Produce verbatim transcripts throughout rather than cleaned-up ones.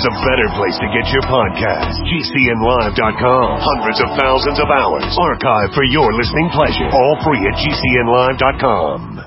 there's a better place to get your podcast. G C N live dot com. Hundreds of thousands of hours archived for your listening pleasure. All free at G C N live dot com.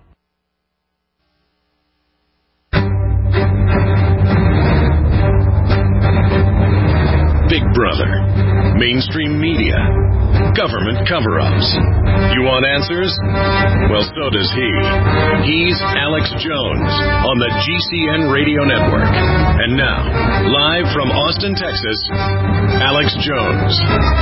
Big Brother, mainstream media, government cover-ups. You want answers? Well, so does he. He's Alex Jones on the G C N Radio Network. And now, live from Austin, Texas, Alex Jones.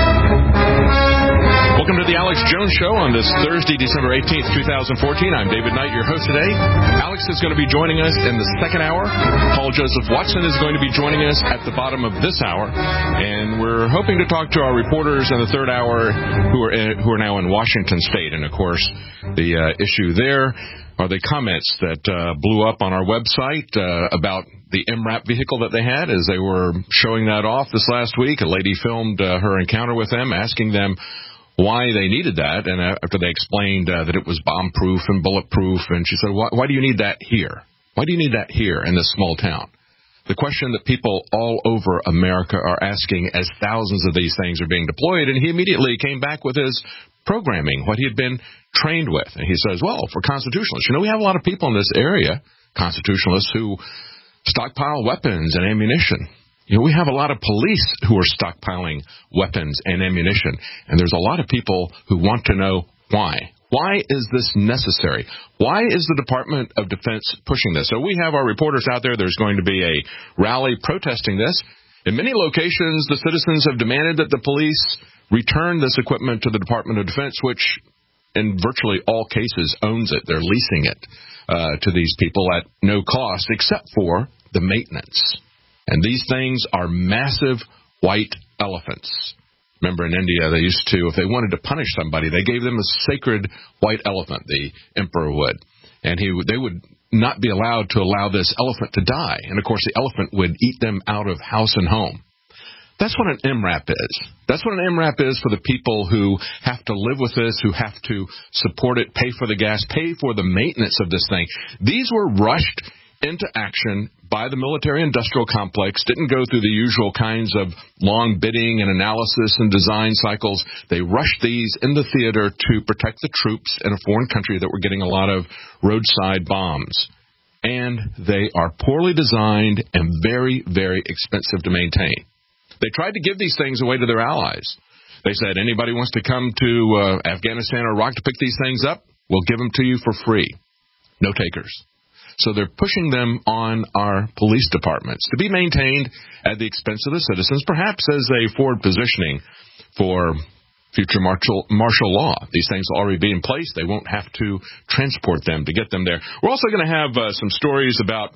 Welcome to the Alex Jones Show on this Thursday, December eighteenth, twenty fourteen. I'm David Knight, your host today. Alex is going to be joining us in the second hour. Paul Joseph Watson is going to be joining us at the bottom of this hour. And we're hoping to talk to our reporters in the third hour who are in, who are now in Washington State. And, of course, the uh, issue there are the comments that uh, blew up on our website uh, about the M RAP vehicle that they had as they were showing that off this last week. A lady filmed uh, her encounter with them, asking them why they needed that, and after they explained uh, that it was bomb-proof and bulletproof, and she said, why, why do you need that here? Why do you need that here in this small town? The question that people all over America are asking as thousands of these things are being deployed, and he immediately came back with his programming, what he had been trained with. And he says, well, for constitutionalists, you know, we have a lot of people in this area, constitutionalists, who stockpile weapons and ammunition. You know, we have a lot of police who are stockpiling weapons and ammunition, and there's a lot of people who want to know why. Why is this necessary? Why is the Department of Defense pushing this? So we have our reporters out there. There's going to be a rally protesting this. In many locations, the citizens have demanded that the police return this equipment to the Department of Defense, which in virtually all cases owns it. They're leasing it uh, to these people at no cost except for the maintenance. And these things are massive white elephants. Remember in India, they used to, if they wanted to punish somebody, they gave them a sacred white elephant, the emperor would. And he they would not be allowed to allow this elephant to die. And, of course, the elephant would eat them out of house and home. That's what an M RAP is. That's what an M RAP is for the people who have to live with this, who have to support it, pay for the gas, pay for the maintenance of this thing. These were rushed into action by the military-industrial complex, didn't go through the usual kinds of long bidding and analysis and design cycles. They rushed these in the theater to protect the troops in a foreign country that were getting a lot of roadside bombs. And they are poorly designed and very, very expensive to maintain. They tried to give these things away to their allies. They said, anybody wants to come to uh, Afghanistan or Iraq to pick these things up, we'll give them to you for free. No takers. So they're pushing them on our police departments to be maintained at the expense of the citizens, perhaps as a forward positioning for future martial, martial law. These things will already be in place. They won't have to transport them to get them there. We're also going to have uh, some stories about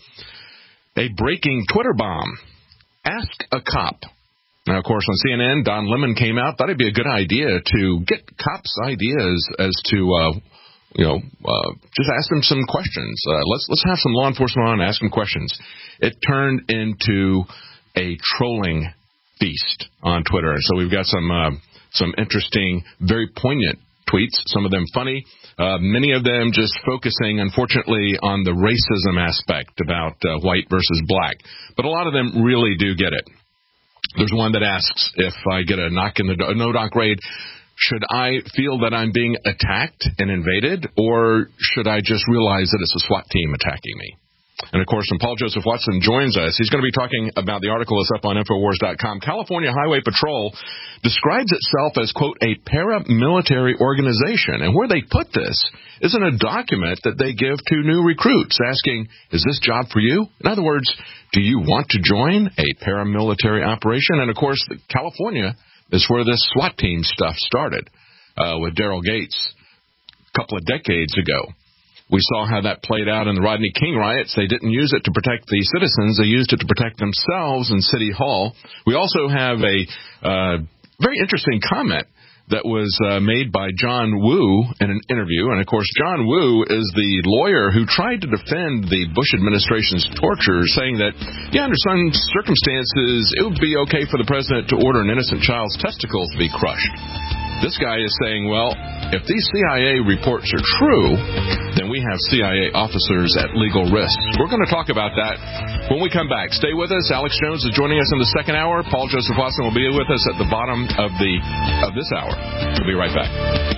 a breaking Twitter bomb. Ask a cop. Now, of course, on C N N, Don Lemon came out. Thought it'd be a good idea to get cops' ideas as to uh, You know, uh, just ask them some questions. Uh, let's let's have some law enforcement on and ask them questions. It turned into a trolling feast on Twitter. So we've got some uh, some interesting, very poignant tweets, some of them funny, uh, many of them just focusing, unfortunately, on the racism aspect about uh, white versus black. But a lot of them really do get it. There's one that asks, if I get a knock in the do- no-knock raid, should I feel that I'm being attacked and invaded, or should I just realize that it's a SWAT team attacking me? And, of course, when Paul Joseph Watson joins us, he's going to be talking about the article that's up on Infowars dot com. California Highway Patrol describes itself as, quote, a paramilitary organization. And where they put this is in a document that they give to new recruits asking, is this job for you? In other words, do you want to join a paramilitary operation? And, of course, California is where this SWAT team stuff started uh, with Daryl Gates a couple of decades ago. We saw how that played out in the Rodney King riots. They didn't use it to protect the citizens. They used it to protect themselves in City Hall. We also have a uh, very interesting comment that was uh, made by John Woo in an interview. And, of course, John Woo is the lawyer who tried to defend the Bush administration's torture, saying that, yeah, under some circumstances, it would be okay for the president to order an innocent child's testicles to be crushed. This guy is saying, well, if these C I A reports are true, then we may have C I A officers at legal risk. We're going to talk about that when we come back. Stay with us. Alex Jones is joining us in the second hour. Paul Joseph Watson will be with us at the bottom of the of this hour. We'll be right back.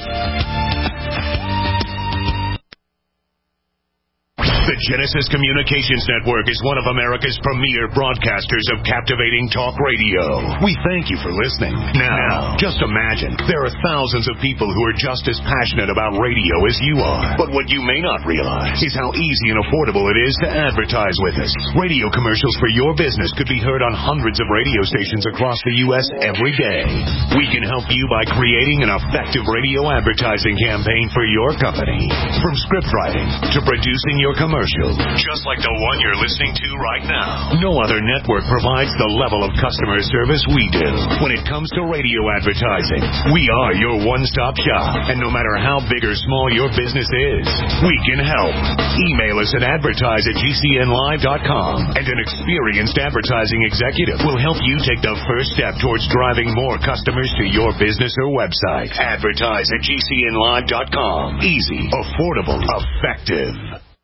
The Genesis Communications Network is one of America's premier broadcasters of captivating talk radio. We thank you for listening. Now, just imagine, there are thousands of people who are just as passionate about radio as you are. But what you may not realize is how easy and affordable it is to advertise with us. Radio commercials for your business could be heard on hundreds of radio stations across the U S every day. We can help you by creating an effective radio advertising campaign for your company. From script writing to producing your commercial. Commercial, just like the one you're listening to right now. No other network provides the level of customer service we do. When it comes to radio advertising, we are your one-stop shop. And no matter how big or small your business is, we can help. Email us at advertise at G C N live dot com, and an experienced advertising executive will help you take the first step towards driving more customers to your business or website. Advertise at G C N live dot com. Easy, affordable, effective.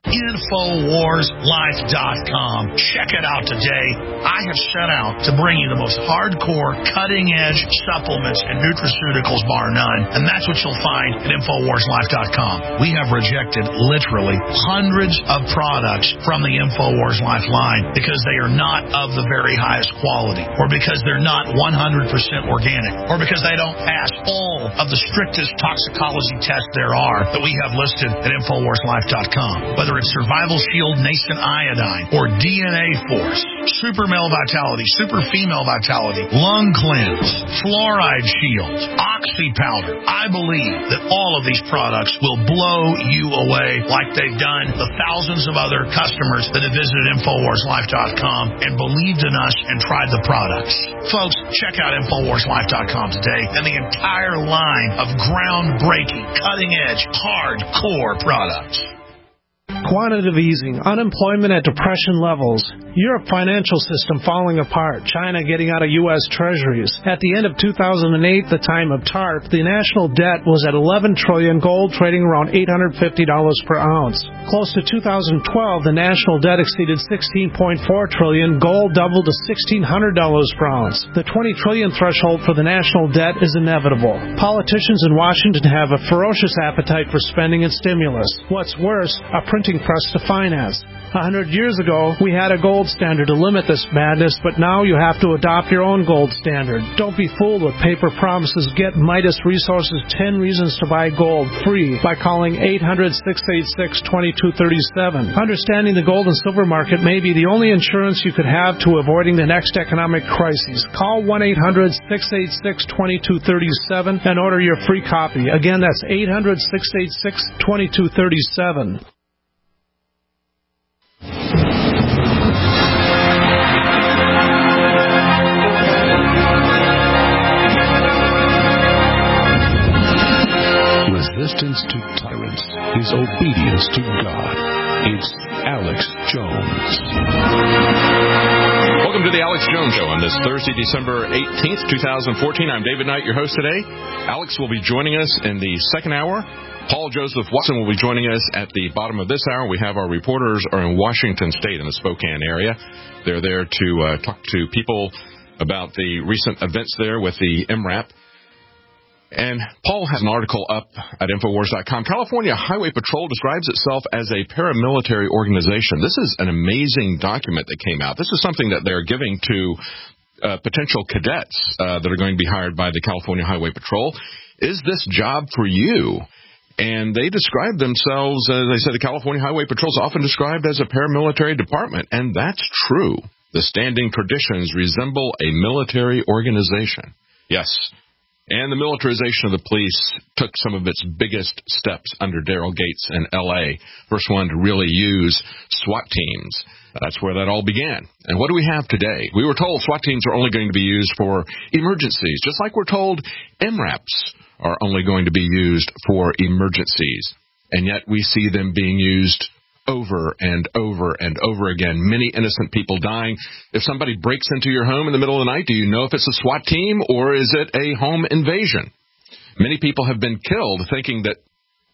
Infowars Life dot com. Check it out today. I have set out to bring you the most hardcore, cutting-edge supplements and nutraceuticals, bar none, and that's what you'll find at Infowars Life dot com. We have rejected literally hundreds of products from the Infowars Life line because they are not of the very highest quality, or because they're not one hundred percent organic, or because they don't pass all of the strictest toxicology tests there are that we have listed at Infowars Life dot com. Whether it's Survival Shield Nascent Iodine, or D N A Force, Super Male Vitality, Super Female Vitality, Lung Cleanse, Fluoride Shield, Oxy Powder, I believe that all of these products will blow you away like they've done the thousands of other customers that have visited Infowars Life dot com and believed in us and tried the products. Folks, check out Infowars Life dot com today and the entire line of groundbreaking, cutting-edge, hardcore products. Quantitative easing, unemployment at depression levels, Europe financial system falling apart, China getting out of U S treasuries. At the end of two thousand eight, the time of TARP, the national debt was at eleven trillion dollars, gold trading around eight hundred fifty dollars per ounce. Close to two thousand twelve, the national debt exceeded sixteen point four trillion dollars, gold doubled to sixteen hundred dollars per ounce. The twenty trillion dollars threshold for the national debt is inevitable. Politicians in Washington have a ferocious appetite for spending and stimulus. What's worse, a printing press to finance. A hundred years ago, we had a gold standard to limit this madness, but now you have to adopt your own gold standard. Don't be fooled with paper promises. Get Midas Resources ten Reasons to Buy Gold free by calling eight hundred, six eight six, two two three seven. Understanding the gold and silver market may be the only insurance you could have to avoiding the next economic crisis. Call one eight hundred, six eight six, two two three seven and order your free copy. Again, that's eight hundred, six eight six, two two three seven. Resistance to tyrants is obedience to God. It's Alex Jones. Welcome to the Alex Jones Show on this Thursday, December eighteenth, twenty fourteen. I'm David Knight, your host today. Alex will be joining us in the second hour. Paul Joseph Watson will be joining us at the bottom of this hour. We have our reporters are in Washington State in the Spokane area. They're there to uh, talk to people about the recent events there with the M RAP. And Paul has an article up at Infowars dot com. California Highway Patrol describes itself as a paramilitary organization. This is an amazing document that came out. This is something that they're giving to uh, potential cadets uh, that are going to be hired by the California Highway Patrol. Is this job for you? And they describe themselves, as they said, the California Highway Patrol is often described as a paramilitary department, and that's true. The standing traditions resemble a military organization. Yes. And the militarization of the police took some of its biggest steps under Daryl Gates in L A First one to really use SWAT teams. That's where that all began. And what do we have today? We were told SWAT teams are only going to be used for emergencies, just like we're told M RAPs are only going to be used for emergencies. And yet we see them being used over and over and over again. Many innocent people dying. If somebody breaks into your home in the middle of the night, do you know if it's a SWAT team or is it a home invasion? Many people have been killed thinking that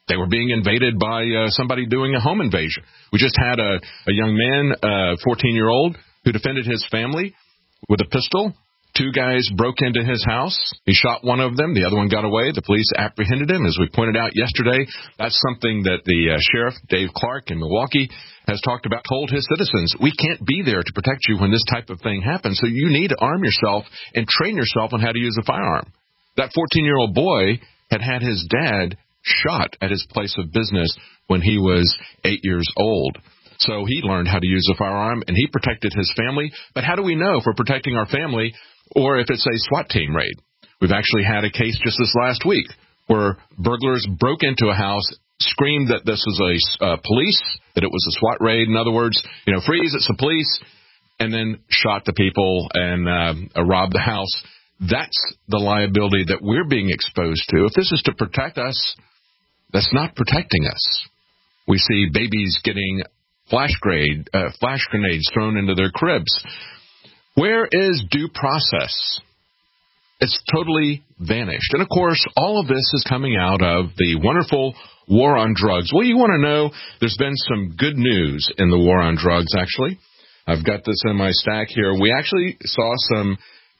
They were being invaded by uh, somebody doing a home invasion. We just had a, a young man, a fourteen-year-old, who defended his family with a pistol. Two guys broke into his house. He shot one of them. The other one got away. The police apprehended him. As we pointed out yesterday, that's something that the uh, sheriff, Dave Clark, in Milwaukee, has talked about, told his citizens, we can't be there to protect you when this type of thing happens, so you need to arm yourself and train yourself on how to use a firearm. That fourteen-year-old boy had had his dad shot at his place of business when he was eight years old. So he learned how to use a firearm, and he protected his family. But how do we know if we're protecting our family or if it's a SWAT team raid? We've actually had a case just this last week where burglars broke into a house, screamed that this was a uh, police, that it was a SWAT raid. In other words, you know, freeze, it's the police, and then shot the people and uh, robbed the house. That's the liability that we're being exposed to. If this is to protect us, that's not protecting us. We see babies getting flash grenade, uh, flash grenades thrown into their cribs. Where is due process? It's totally vanished. And, of course, all of this is coming out of the wonderful war on drugs. Well, you want to know, there's been some good news in the war on drugs, actually. I've got this in my stack here. We actually saw some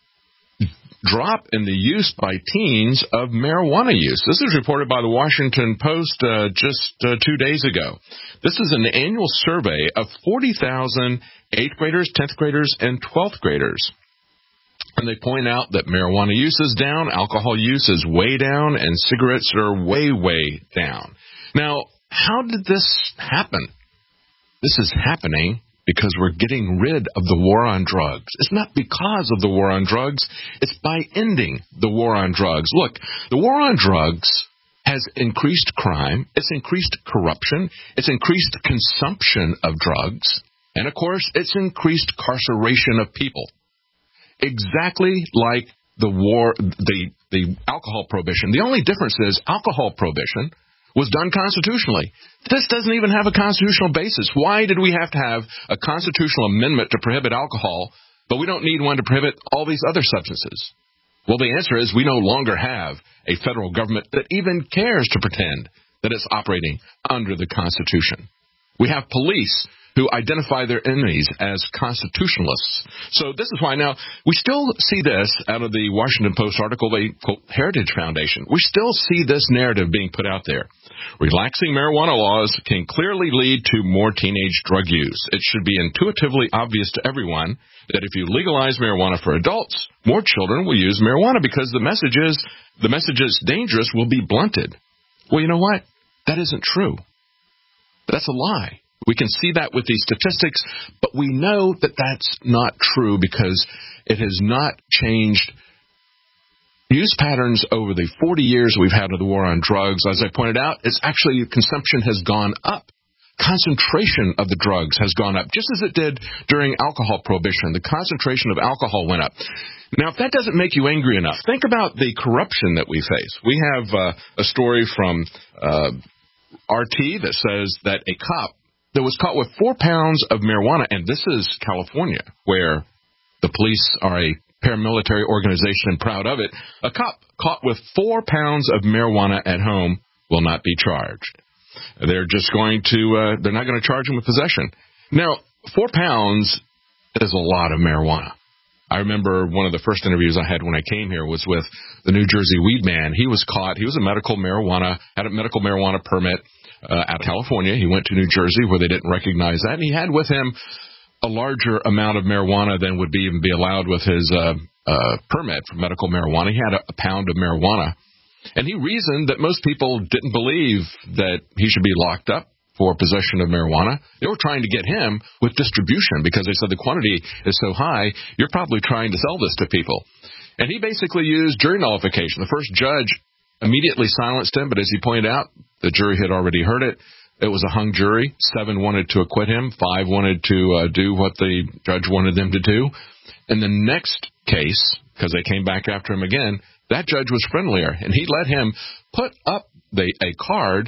drop in the use by teens of marijuana use. This is reported by the Washington Post uh, just uh, two days ago. This is an annual survey of forty thousand eighth graders, tenth graders, and twelfth graders. And they point out that marijuana use is down, alcohol use is way down, and cigarettes are way, way down. Now, how did this happen? This is happening because we're getting rid of the war on drugs. It's not because of the war on drugs. It's by ending the war on drugs. Look, the war on drugs has increased crime. It's increased corruption. It's increased consumption of drugs. And, of course, it's increased carceration of people. Exactly like the war, the, the alcohol prohibition. The only difference is alcohol prohibition was done constitutionally. This doesn't even have a constitutional basis. Why did we have to have a constitutional amendment to prohibit alcohol, but we don't need one to prohibit all these other substances? Well, the answer is we no longer have a federal government that even cares to pretend that it's operating under the Constitution. We have police who identify their enemies as constitutionalists. So this is why now we still see this out of the Washington Post article, the quote, Heritage Foundation. We still see this narrative being put out there. Relaxing marijuana laws can clearly lead to more teenage drug use. It should be intuitively obvious to everyone that if you legalize marijuana for adults, more children will use marijuana because the message is, the message is dangerous will be blunted. Well, you know what? That isn't true. That's a lie. We can see that with these statistics, but we know that that's not true because it has not changed use patterns over the forty years we've had of the war on drugs. As I pointed out, it's actually consumption has gone up. Concentration of the drugs has gone up, just as it did during alcohol prohibition. The concentration of alcohol went up. Now, if that doesn't make you angry enough, think about the corruption that we face. We have uh, a story from uh, R T that says that a cop that was caught with four pounds of marijuana, and this is California, where the police are a paramilitary organization and proud of it. A cop caught with four pounds of marijuana at home will not be charged. They're just going to, uh, they're not going to charge him with possession. Now, four pounds is a lot of marijuana. I remember one of the first interviews I had when I came here was with the New Jersey weed man. He was caught. He was a medical marijuana, had a medical marijuana permit uh, out of California. He went to New Jersey where they didn't recognize that, and he had with him a larger amount of marijuana than would be, even be allowed with his uh, uh, permit for medical marijuana. He had a, a pound of marijuana, and he reasoned that most people didn't believe that he should be locked up for possession of marijuana. They were trying to get him with distribution because they said the quantity is so high, you're probably trying to sell this to people. And he basically used jury nullification. The first judge immediately silenced him, but as he pointed out, the jury had already heard it. It was a hung jury. Seven wanted to acquit him. Five wanted to uh, do what the judge wanted them to do. In the next case, because they came back after him again, that judge was friendlier, and he let him put up the, a card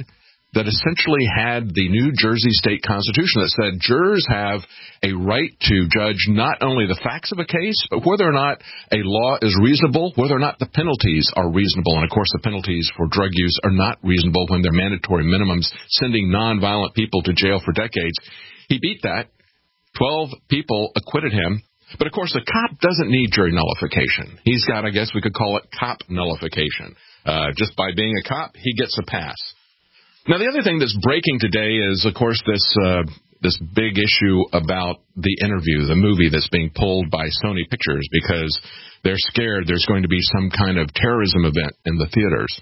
that essentially had the New Jersey state constitution that said jurors have a right to judge not only the facts of a case, but whether or not a law is reasonable, whether or not the penalties are reasonable. And, of course, the penalties for drug use are not reasonable when they're mandatory minimums, sending nonviolent people to jail for decades. He beat that. Twelve people acquitted him. But, of course, a cop doesn't need jury nullification. He's got, I guess we could call it cop nullification. Uh, just by being a cop, he gets a pass. Now, the other thing that's breaking today is, of course, this uh, this big issue about the interview, the movie that's being pulled by Sony Pictures because they're scared there's going to be some kind of terrorism event in the theaters.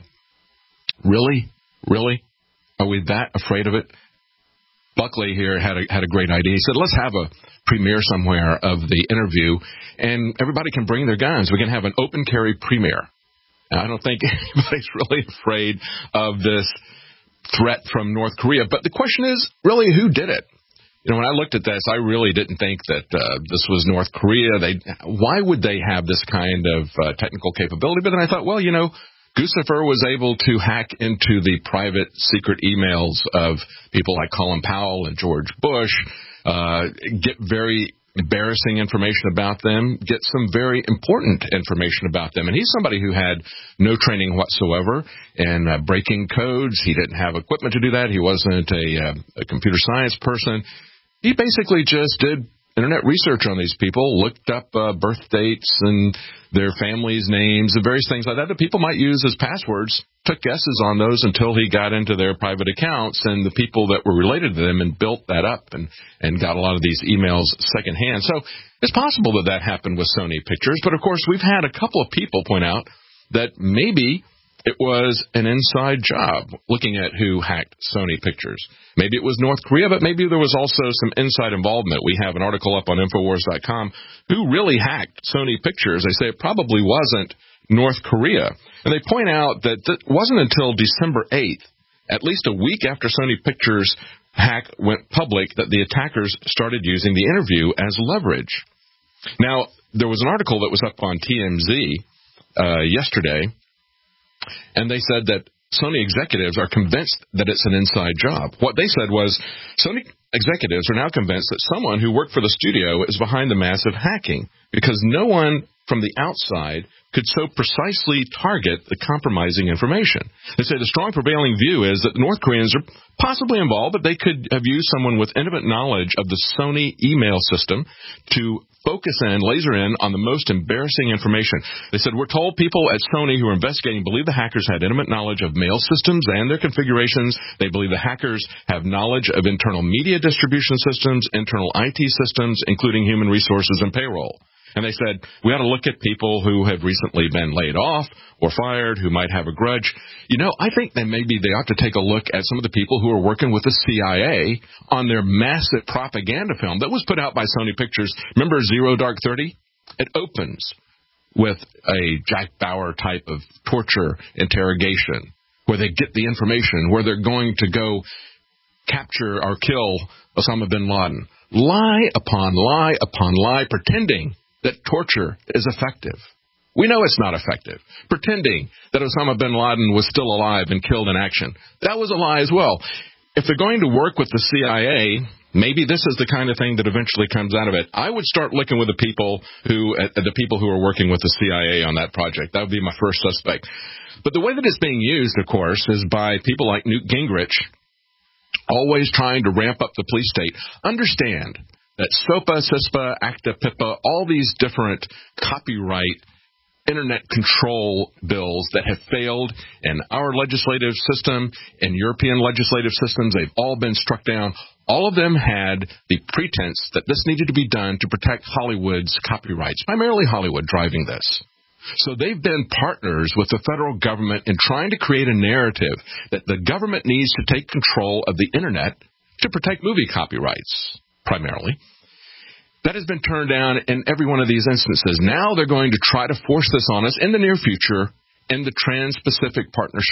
Really? Really? Are we that afraid of it? Buckley here had a, had a great idea. He said, let's have a premiere somewhere of the interview, and everybody can bring their guns. We can have an open carry premiere. Now, I don't think anybody's really afraid of this threat from North Korea. But the question is, really, who did it? You know, when I looked at this, I really didn't think that uh, this was North Korea. They, why would they have this kind of uh, technical capability? But then I thought, well, you know, Guccifer was able to hack into the private secret emails of people like Colin Powell and George Bush, uh, get very embarrassing information about them, get some very important information about them. And he's somebody who had no training whatsoever in uh, breaking codes. He didn't have equipment to do that. He wasn't a, uh, a computer science person. He basically just did internet research on these people, looked up uh, birth dates and their families' names and various things like that that people might use as passwords, took guesses on those until he got into their private accounts and the people that were related to them and built that up and, and got a lot of these emails secondhand. So it's possible that that happened with Sony Pictures. But, of course, we've had a couple of people point out that maybe it was an inside job looking at who hacked Sony Pictures. Maybe it was North Korea, but maybe there was also some inside involvement. We have an article up on Infowars dot com. Who really hacked Sony Pictures? They say it probably wasn't North Korea. And they point out that it wasn't until December eighth, at least a week after Sony Pictures' hack went public, that the attackers started using the interview as leverage. Now, there was an article that was up on T M Z uh, yesterday, and they said that Sony executives are convinced that it's an inside job. What they said was Sony executives are now convinced that someone who worked for the studio is behind the massive hacking because no one from the outside could so precisely target the compromising information. They say the strong prevailing view is that the North Koreans are possibly involved, but they could have used someone with intimate knowledge of the Sony email system to focus in, laser in on the most embarrassing information. They said, we're told people at Sony who are investigating believe the hackers had intimate knowledge of mail systems and their configurations. They believe the hackers have knowledge of internal media distribution systems, internal I T systems, including human resources and payroll. And they said, we ought to look at people who have recently been laid off or fired, who might have a grudge. You know, I think that maybe they ought to take a look at some of the people who are working with the C I A on their massive propaganda film that was put out by Sony Pictures. Remember Zero Dark Thirty? It opens with a Jack Bauer type of torture interrogation where they get the information, where they're going to go capture or kill Osama bin Laden. Lie upon lie upon lie, pretending that torture is effective. We know it's not effective. Pretending that Osama bin Laden was still alive and killed in action. That was a lie as well. If they're going to work with the C I A, maybe this is the kind of thing that eventually comes out of it. I would start looking with the people who, uh, the people who are working with the C I A on that project. That would be my first suspect. But the way that it's being used, of course, is by people like Newt Gingrich, always trying to ramp up the police state. Understand that SOPA, CISPA, ACTA, PIPA, all these different copyright internet control bills that have failed in our legislative system, in European legislative systems, they've all been struck down. All of them had the pretense that this needed to be done to protect Hollywood's copyrights, primarily Hollywood driving this. So they've been partners with the federal government in trying to create a narrative that the government needs to take control of the internet to protect movie copyrights, primarily. That has been turned down in every one of these instances. Now they're going to try to force this on us in the near future in the Trans-Pacific Partnership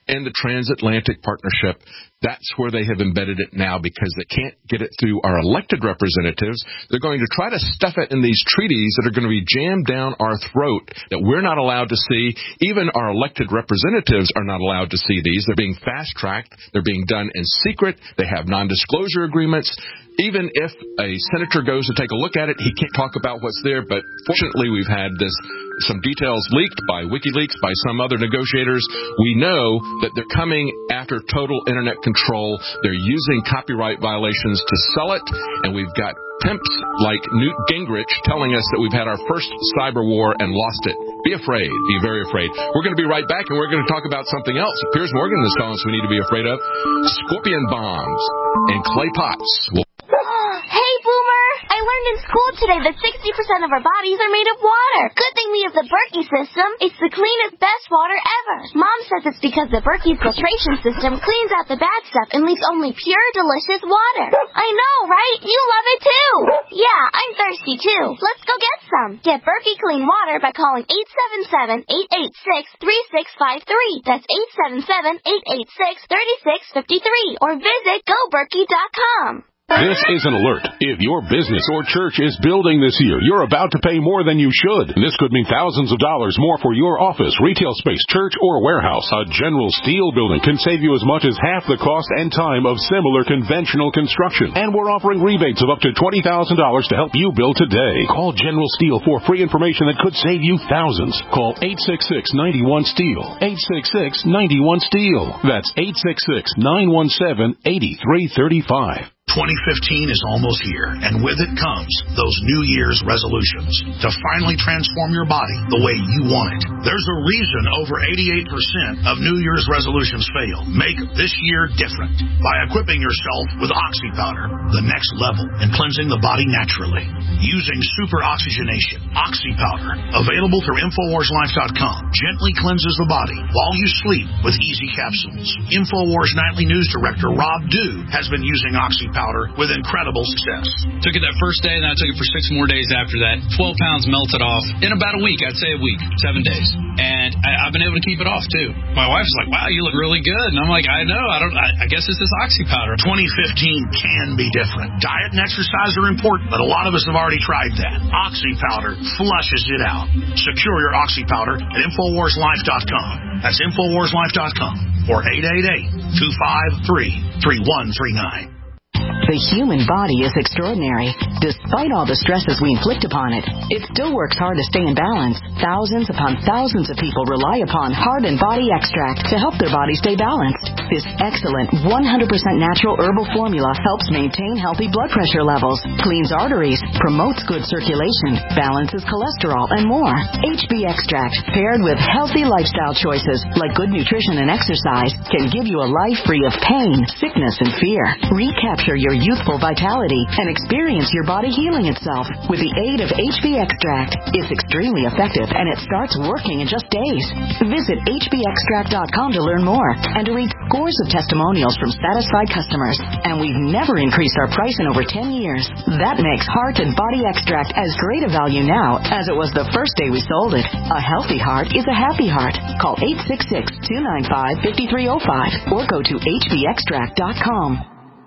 and the Transatlantic Partnership. That's where they have embedded it now because they can't get it through our elected representatives. They're going to try to stuff it in these treaties that are going to be jammed down our throat that we're not allowed to see. Even our elected representatives are not allowed to see these. They're being fast-tracked. They're being done in secret. They have non-disclosure agreements. Even if a senator goes to take a look at it, he can't talk about what's there. But fortunately, we've had this some details leaked by WikiLeaks, by some other negotiators. We know that they're coming after total Internet control. They're using copyright violations to sell it, and we've got pimps like Newt Gingrich telling us that we've had our first cyber war and lost it. Be afraid. Be very afraid. We're going to be right back, and we're going to talk about something else. Piers Morgan is telling us we need to be afraid of. Scorpion bombs and clay pots. We'll Hey, Boomer! I learned in school today that sixty percent of our bodies are made of water. Good thing we have the Berkey system. It's the cleanest, best water ever. Mom says it's because the Berkey filtration system cleans out the bad stuff and leaves only pure, delicious water. I know, right? You love it too. Yeah, I'm thirsty too. Let's go get some. Get Berkey clean water by calling eight seven seven, eight eight six, three six five three. That's eight seven seven, eight eight six, three six five three. Or visit go berkey dot com. This is an alert. If your business or church is building this year, you're about to pay more than you should. This could mean thousands of dollars more for your office, retail space, church, or warehouse. A General Steel building can save you as much as half the cost and time of similar conventional construction. And we're offering rebates of up to twenty thousand dollars to help you build today. Call General Steel for free information that could save you thousands. Call eight six six, nine one, STEEL. eight six six, nine one, STEEL. That's eight six six, nine one seven, eight three three five. twenty fifteen is almost here, and with it comes those New Year's resolutions to finally transform your body the way you want it. There's a reason over eighty-eight percent of New Year's resolutions fail. Make this year different by equipping yourself with Oxy Powder, the next level in cleansing the body naturally. Using super oxygenation, Oxy Powder, available through Infowars Life dot com, gently cleanses the body while you sleep with easy capsules. Infowars Nightly News Director Rob Dew has been using Oxy Powder with incredible success. Took it that first day, and I took it for six more days after that. twelve pounds melted off in about a week. I'd say a week, seven days. And I, I've been able to keep it off, too. My wife's like, wow, you look really good. And I'm like, I know. I don't. I, I guess it's this Oxy Powder. twenty fifteen can be different. Diet and exercise are important, but a lot of us have already tried that. Oxy Powder flushes it out. Secure your Oxy Powder at Infowars Life dot com. That's Infowars Life dot com or eight eight eight, two five three, three one three nine. The human body is extraordinary. Despite all the stresses we inflict upon it, it still works hard to stay in balance. Thousands upon thousands of people rely upon Heart and Body Extract to help their body stay balanced. This excellent one hundred percent natural herbal formula helps maintain healthy blood pressure levels, cleans arteries, promotes good circulation, balances cholesterol, and more. H B Extract, paired with healthy lifestyle choices like good nutrition and exercise, can give you a life free of pain, sickness, and fear. Recapture your youthful vitality and experience your body healing itself with the aid of H B Extract. It's extremely effective, and it starts working in just days. Visit H B extract dot com to learn more and to read scores of testimonials from satisfied customers. And we've never increased our price in over ten years. That makes Heart and Body Extract as great a value now as it was the first day we sold it. A healthy heart is a happy heart. Call eight six six, two nine five, five three zero five or go to H B extract dot com.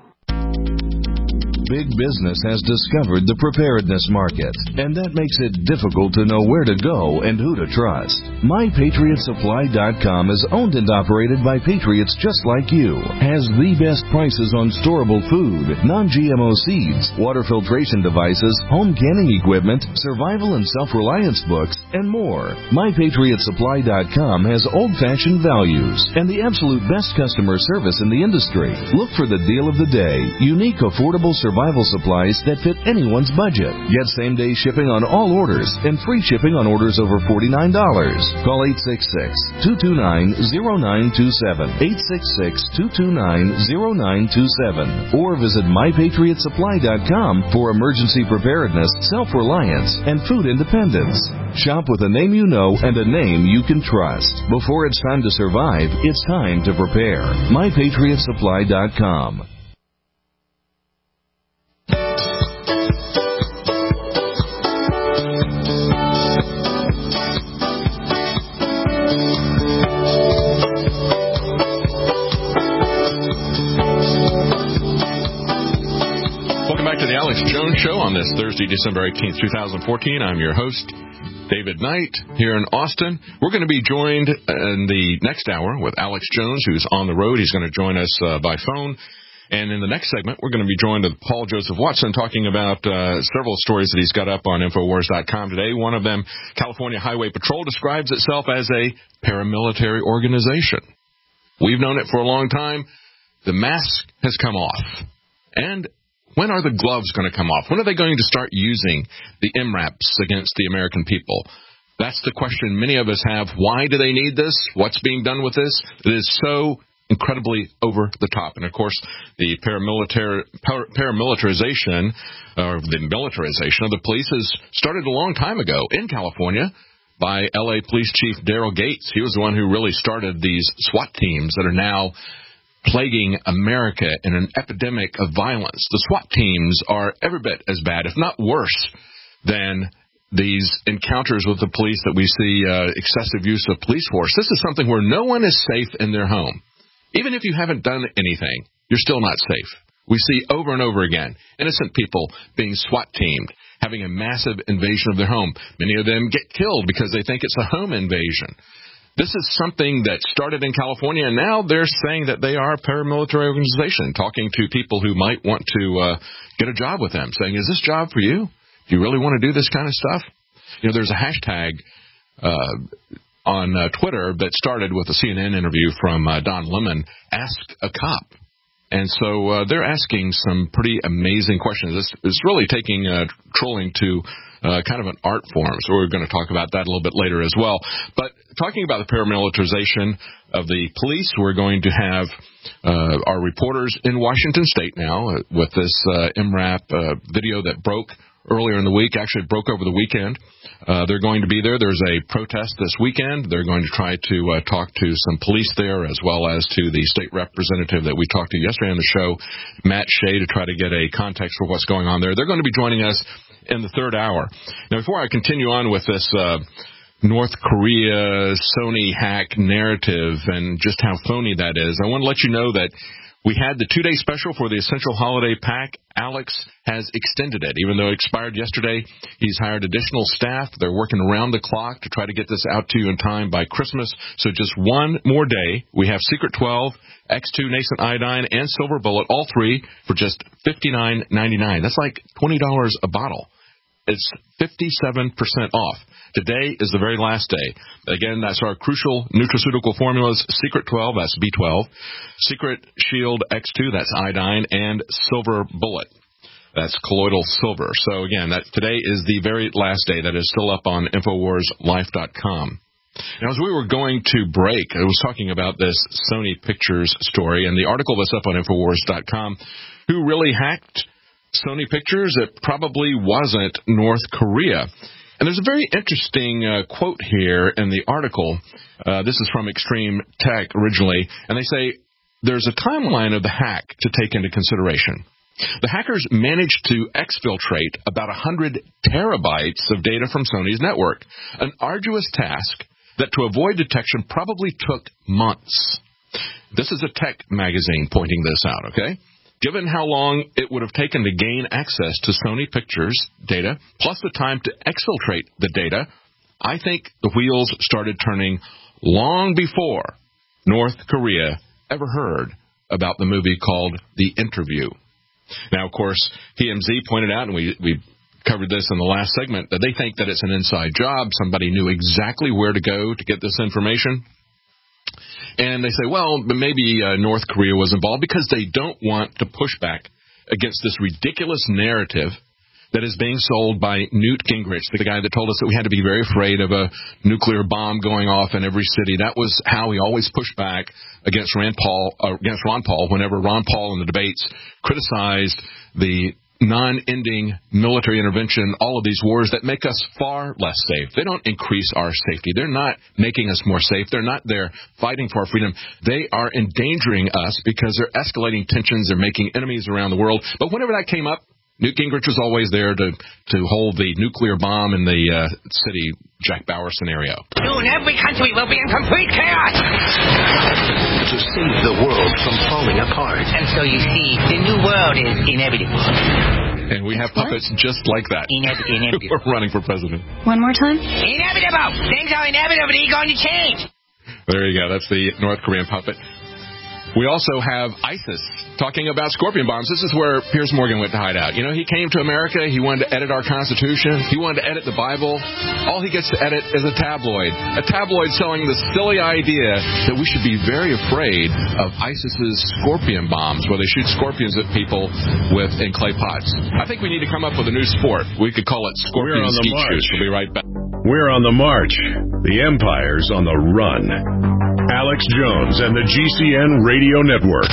Big business has discovered the preparedness market, and that makes it difficult to know where to go and who to trust. My Patriot Supply dot com is owned and operated by patriots just like you, has the best prices on storable food, non-G M O seeds, water filtration devices, home canning equipment, survival and self-reliance books, and more. My Patriot Supply dot com has old-fashioned values and the absolute best customer service in the industry. Look for the deal of the day, unique, affordable survival Survival supplies that fit anyone's budget. Get same-day shipping on all orders and free shipping on orders over forty-nine dollars. Call eight six six, two two nine, zero nine two seven, eight six six, two two nine, zero nine two seven, or visit My Patriot Supply dot com for emergency preparedness, self-reliance, and food independence. Shop with a name you know and a name you can trust. Before it's time to survive, it's time to prepare. My Patriot Supply dot com. Jones Show on this Thursday, December eighteenth, twenty fourteen. I'm your host, David Knight, here in Austin. We're going to be joined in the next hour with Alex Jones, who's on the road. He's going to join us uh, by phone. And in the next segment, we're going to be joined with Paul Joseph Watson talking about uh, several stories that he's got up on Infowars dot com today. One of them, California Highway Patrol, describes itself as a paramilitary organization. We've known it for a long time. The mask has come off. And when are the gloves going to come off? When are they going to start using the M RAPs against the American people? That's the question many of us have. Why do they need this? What's being done with this? It is so incredibly over the top. And, of course, the paramilitar- par- paramilitarization or the militarization of the police has started a long time ago in California by L A Police Chief Daryl Gates. He was the one who really started these SWAT teams that are now plaguing America in an epidemic of violence. The SWAT teams are every bit as bad, if not worse, than these encounters with the police that we see, uh, excessive use of police force. This is something where no one is safe in their home. Even if you haven't done anything, you're still not safe. We see over and over again innocent people being SWAT teamed, having a massive invasion of their home. Many of them get killed because they think it's a home invasion. This is something that started in California, and now they're saying that they are a paramilitary organization, talking to people who might want to uh, get a job with them, saying, is this job for you? Do you really want to do this kind of stuff? You know, there's a hashtag uh, on uh, Twitter that started with a C N N interview from uh, Don Lemon, Ask a Cop. And so uh, they're asking some pretty amazing questions. This is really taking uh, trolling to uh, kind of an art form. So we're going to talk about that a little bit later as well. But talking about the paramilitarization of the police, we're going to have uh, our reporters in Washington State now uh, with this uh, M RAP uh, video that broke earlier in the week. Actually, it broke over the weekend. Uh, they're going to be there. There's a protest this weekend. They're going to try to uh, talk to some police there, as well as to the state representative that we talked to yesterday on the show, Matt Shea, to try to get a context for what's going on there. They're going to be joining us in the third hour. Now, before I continue on with this uh, North Korea Sony hack narrative and just how phony that is, I want to let you know that we had the two-day special for the Essential Holiday Pack. Alex has extended it. Even though it expired yesterday, he's hired additional staff. They're working around the clock to try to get this out to you in time by Christmas. So just one more day. We have Secret twelve, X two Nascent Iodine, and Silver Bullet, all three for just fifty-nine ninety-nine. That's like twenty dollars a bottle. It's fifty-seven percent off. Today is the very last day. Again, that's our crucial nutraceutical formulas, Secret twelve, that's B twelve, Secret Shield X two, that's iodine, and Silver Bullet, that's colloidal silver. So again, that today is the very last day. That is still up on Infowars Life dot com. Now, as we were going to break, I was talking about this Sony Pictures story, and the article that's up on Infowars dot com, who really hacked Sony Pictures? It probably wasn't North Korea. And there's a very interesting uh, quote here in the article. Uh, this is from Extreme Tech originally, and they say there's a timeline of the hack to take into consideration. The hackers managed to exfiltrate about one hundred terabytes of data from Sony's network, an arduous task that to avoid detection probably took months. This is a tech magazine pointing this out, okay? Given how long it would have taken to gain access to Sony Pictures data, plus the time to exfiltrate the data, I think the wheels started turning long before North Korea ever heard about the movie called The Interview. Now, of course, T M Z pointed out, and we, we covered this in the last segment, that they think that it's an inside job. Somebody knew exactly where to go to get this information. And they say, well, maybe uh, North Korea was involved because they don't want to push back against this ridiculous narrative that is being sold by Newt Gingrich, the guy that told us that we had to be very afraid of a nuclear bomb going off in every city. That was how he always pushed back against Rand Paul, uh, against Ron Paul, whenever Ron Paul in the debates criticized the non-ending military intervention, all of these wars that make us far less safe. They don't increase our safety. They're not making us more safe. They're not there fighting for our freedom. They are endangering us because they're escalating tensions. They're making enemies around the world. But whenever that came up, Newt Gingrich was always there to, to hold the nuclear bomb in the uh, city Jack Bauer scenario. Soon every country will be in complete chaos. To save the world from falling apart. And so you see, the new world is inevitable. And we have puppets what? just like that. Inevit- inevitable. We're running for president. One more time. Inevitable. Things are inevitably going to change. There you go. That's the North Korean puppet. We also have ISIS talking about scorpion bombs. This is where Piers Morgan went to hide out. You know, he came to America. He wanted to edit our Constitution. He wanted to edit the Bible. All he gets to edit is a tabloid. A tabloid selling the silly idea that we should be very afraid of ISIS's scorpion bombs, where they shoot scorpions at people with in clay pots. I think we need to come up with a new sport. We could call it scorpion We're on the skeet march. shoot. We'll be right back. We're on the march. The Empire's on the run. Alex Jones and the G C N Radio Network.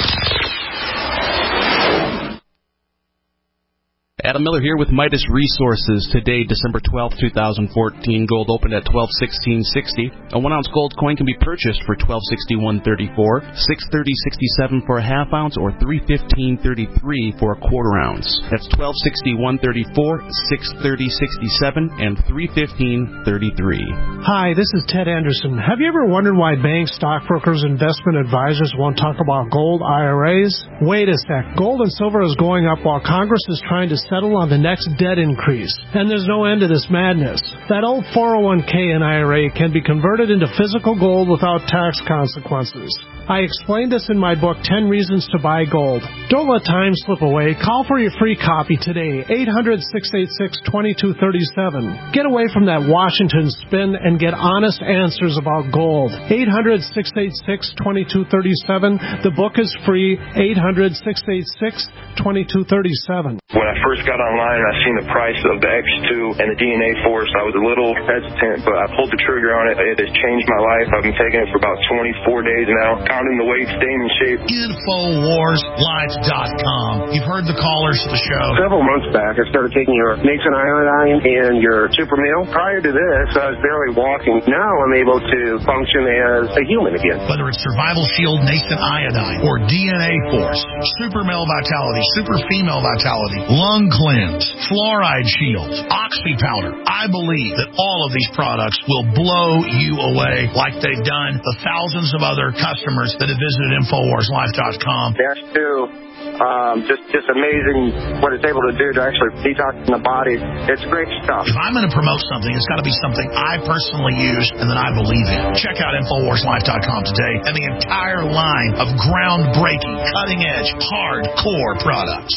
Adam Miller here with Midas Resources. Today, December twelfth, twenty fourteen, gold opened at twelve sixteen sixty. A one-ounce gold coin can be purchased for twelve sixty-one thirty-four, six thirty sixty-seven for a half ounce, or three fifteen thirty-three for a quarter ounce. That's twelve sixty-one thirty-four, six thirty sixty-seven, and three fifteen thirty-three. Hi, this is Ted Anderson. Have you ever wondered why banks, stockbrokers, investment advisors won't talk about gold I R As? Wait a sec. Gold and silver is going up while Congress is trying to settle on the next debt increase. And there's no end to this madness. That old four oh one k and I R A can be converted into physical gold without tax consequences. I explained this in my book, ten Reasons to Buy Gold. Don't let time slip away. Call for your free copy today, eight hundred, six eight six, two two three seven. Get away from that Washington spin and get honest answers about gold. eight hundred, six eight six, two two three seven. The book is free, eight hundred, six eight six, two two three seven. When I first got online and I seen the price of the X two and the D N A Force, I was a little hesitant, but I pulled the trigger on it. It has changed my life. I've been taking it for about twenty-four days now. Counting the weight, staying in shape. Infowars Life dot com. You've heard the callers to the show. Several months back, I started taking your Mason Iodine and your Super Meal. Prior to this, I was barely walking. Now I'm able to function as a human again. Whether it's Survival Shield, Nascent Iodine, or D N A Force, Super Male Vitality, Super Female Vitality, Lung Cleanse, Fluoride Shield, Oxy Powder, I believe that all of these products will blow you away like they've done the thousands of other customers that have visited Infowars Life dot com. Dash two, um, just just amazing what it's able to do to actually detox the body. It's great stuff. If I'm going to promote something, it's got to be something I personally use and that I believe in. Check out Infowars Life dot com today and the entire line of groundbreaking, cutting-edge, hardcore products.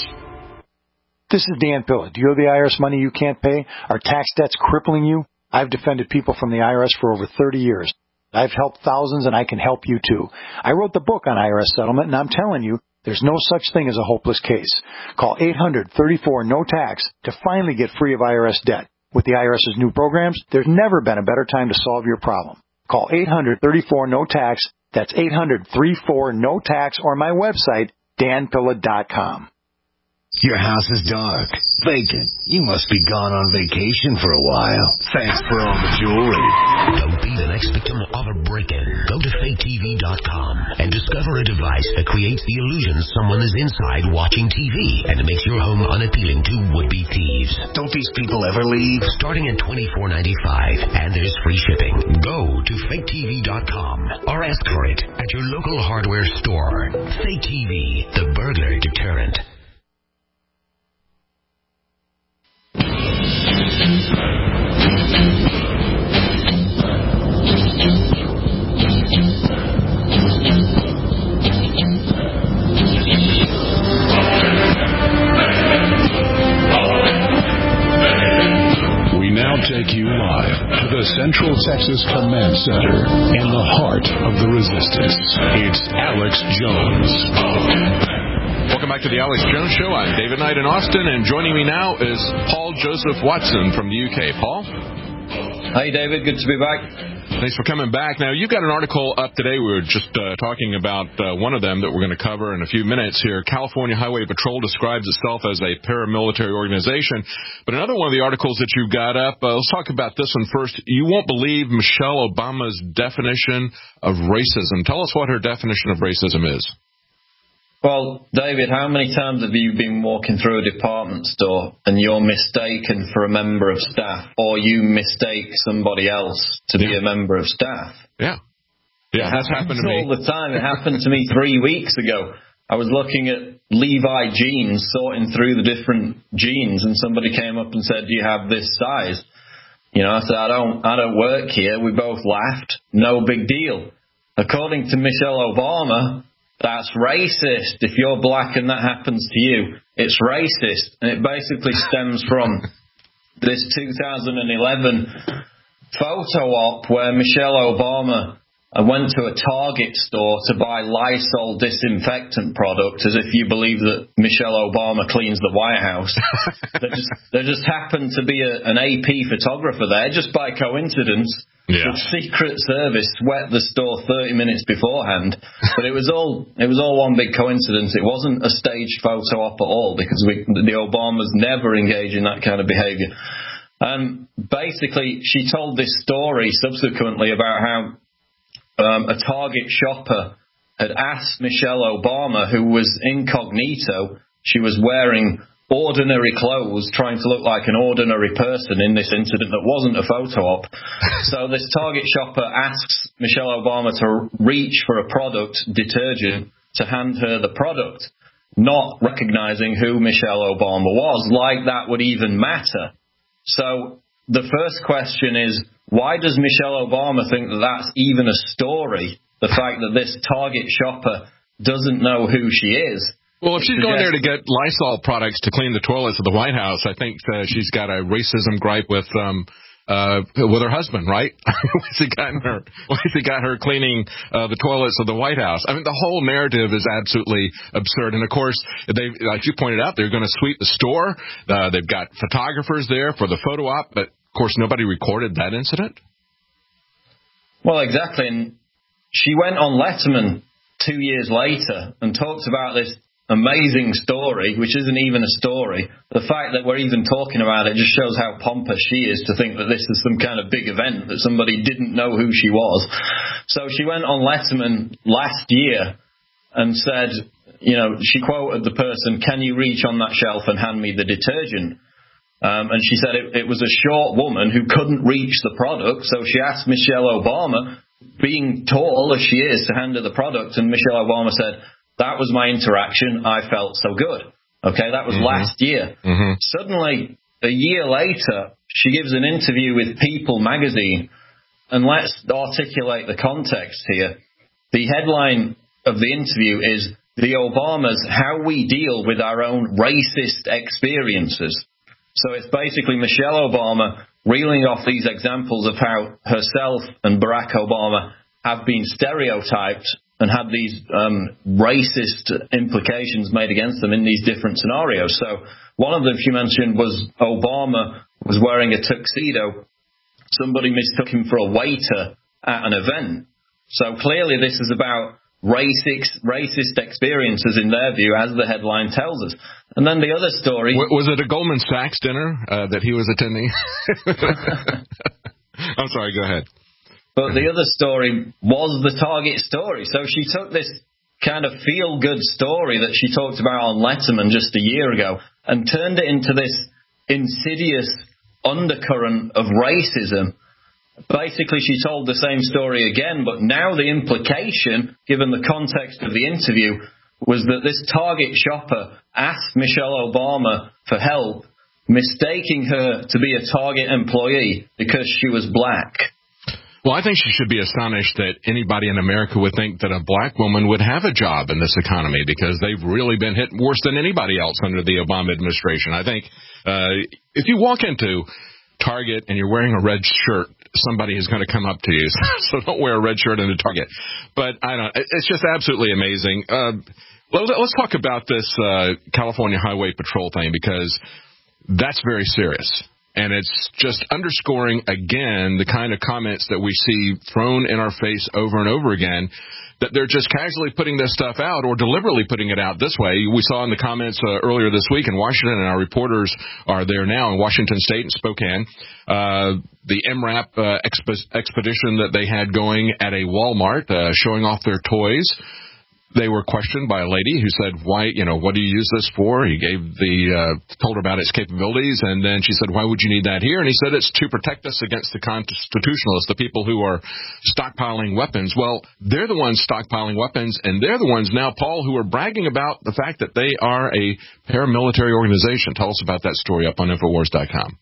This is Dan Pilla. Do you owe the I R S money you can't pay? Are tax debts crippling you? I've defended people from the I R S for over thirty years. I've helped thousands, and I can help you, too. I wrote the book on I R S settlement, and I'm telling you, there's no such thing as a hopeless case. Call eight hundred, thirty-four, no tax to finally get free of I R S debt. With the IRS's new programs, there's never been a better time to solve your problem. Call eight hundred, thirty-four, no tax. That's eight hundred, thirty-four, no tax, or my website, dan pilla dot com. Your house is dark, vacant. You must be gone on vacation for a while. Thanks for all the jewelry. Don't be the next victim of a break-in. Go to fake T V dot com and discover a device that creates the illusion someone is inside watching T V and makes your home unappealing to would-be thieves. Don't these people ever leave? Starting at twenty-four ninety-five, and there's free shipping. Go to fake T V dot com or ask for it at your local hardware store. Fake T V, the burglar deterrent. We now take you live to the Central Texas Command Center in the heart of the resistance. It's Alex Jones. Welcome back to the Alex Jones Show. I'm David Knight in Austin, and joining me now is Paul Joseph Watson from the U K. Paul? Hi, David. Good to be back. Thanks for coming back. Now, you've got an article up today. We were just uh, talking about uh, one of them that we're going to cover in a few minutes here. California Highway Patrol describes itself as a paramilitary organization. But another one of the articles that you got up, uh, let's talk about this one first. You won't believe Michelle Obama's definition of racism. Tell us what her definition of racism is. Well, David, how many times have you been walking through a department store and you're mistaken for a member of staff, or you mistake somebody else to yeah. be a member of staff? Yeah. Yeah, it that's happened to me all the time. It happened to me three weeks ago. I was looking at Levi jeans, sorting through the different jeans, and somebody came up and said, "Do you have this size?" You know, I said, I don't, I don't work here. We both laughed. No big deal. According to Michelle Obama, that's racist. If you're black and that happens to you, it's racist. And it basically stems from this two thousand eleven photo op where Michelle Obama went to a Target store to buy Lysol disinfectant product, as if you believe that Michelle Obama cleans the White House. there, just, there just happened to be a, an A P photographer there, just by coincidence. Yeah. The Secret Service swept the store thirty minutes beforehand, but it was all it was all one big coincidence. It wasn't a staged photo op at all, because we, the Obamas never engage in that kind of behavior. Um, basically, she told this story subsequently about how Um, a Target shopper had asked Michelle Obama, who was incognito, she was wearing ordinary clothes, trying to look like an ordinary person in this incident that wasn't a photo op. So this Target shopper asks Michelle Obama to reach for a product, detergent, to hand her the product, not recognizing who Michelle Obama was, like that would even matter. So the first question is, why does Michelle Obama think that that's even a story, the fact that this Target shopper doesn't know who she is? Well, if she's going there to get Lysol products to clean the toilets of the White House, I think uh, she's got a racism gripe with um, uh, with her husband, right? Why's he got her? Why's he got her cleaning uh, the toilets of the White House? I mean, the whole narrative is absolutely absurd. And of course, they, like you pointed out, they're going to sweep the store. Uh, they've got photographers there for the photo op, but of course, nobody recorded that incident. Well, exactly. And she went on Letterman two years later and talked about this amazing story, which isn't even a story. The fact that we're even talking about it just shows how pompous she is to think that this is some kind of big event, that somebody didn't know who she was. So she went on Letterman last year and said, you know, she quoted the person, "Can you reach on that shelf and hand me the detergent?" Um, and she said it, it was a short woman who couldn't reach the product, so she asked Michelle Obama, being tall as she is, to hand her the product, and Michelle Obama said, "That was my interaction. I felt so good." Okay, that was mm-hmm. last year. Mm-hmm. Suddenly, a year later, she gives an interview with People magazine, and let's articulate the context here. The headline of the interview is, "The Obamas, How We Deal with Our Own Racist Experiences." So it's basically Michelle Obama reeling off these examples of how herself and Barack Obama have been stereotyped and had these um, racist implications made against them in these different scenarios. So one of them she mentioned was Obama was wearing a tuxedo. Somebody mistook him for a waiter at an event. So clearly this is about racist, racist experiences in their view, as the headline tells us. And then the other story... Was it a Goldman Sachs dinner uh, that he was attending? I'm sorry, go ahead. But the other story was the Target story. So she took this kind of feel-good story that she talked about on Letterman just a year ago and turned it into this insidious undercurrent of racism. Basically, she told the same story again, but now the implication, given the context of the interview, was that this Target shopper asked Michelle Obama for help, mistaking her to be a Target employee because she was black. Well, I think she should be astonished that anybody in America would think that a black woman would have a job in this economy, because they've really been hit worse than anybody else under the Obama administration. I think uh, if you walk into Target and you're wearing a red shirt, somebody is going to come up to you. So don't wear a red shirt into Target. But I don't. It's just absolutely amazing. Uh, let's talk about this uh, California Highway Patrol thing, because that's very serious. And it's just underscoring, again, the kind of comments that we see thrown in our face over and over again, that they're just casually putting this stuff out or deliberately putting it out this way. We saw in the comments uh, earlier this week in Washington, and our reporters are there now in Washington State and Spokane, uh, the M RAP uh, exp- expedition that they had going at a Walmart, uh, showing off their toys. they were questioned by a lady who said, why, you know, what do you use this for? He gave the, uh, told her about its capabilities, and then she said, why would you need that here? And he said, it's to protect us against the constitutionalists, the people who are stockpiling weapons. Well, they're the ones stockpiling weapons, and they're the ones now, Paul, who are bragging about the fact that they are a paramilitary organization. Tell us about that story up on Infowars dot com.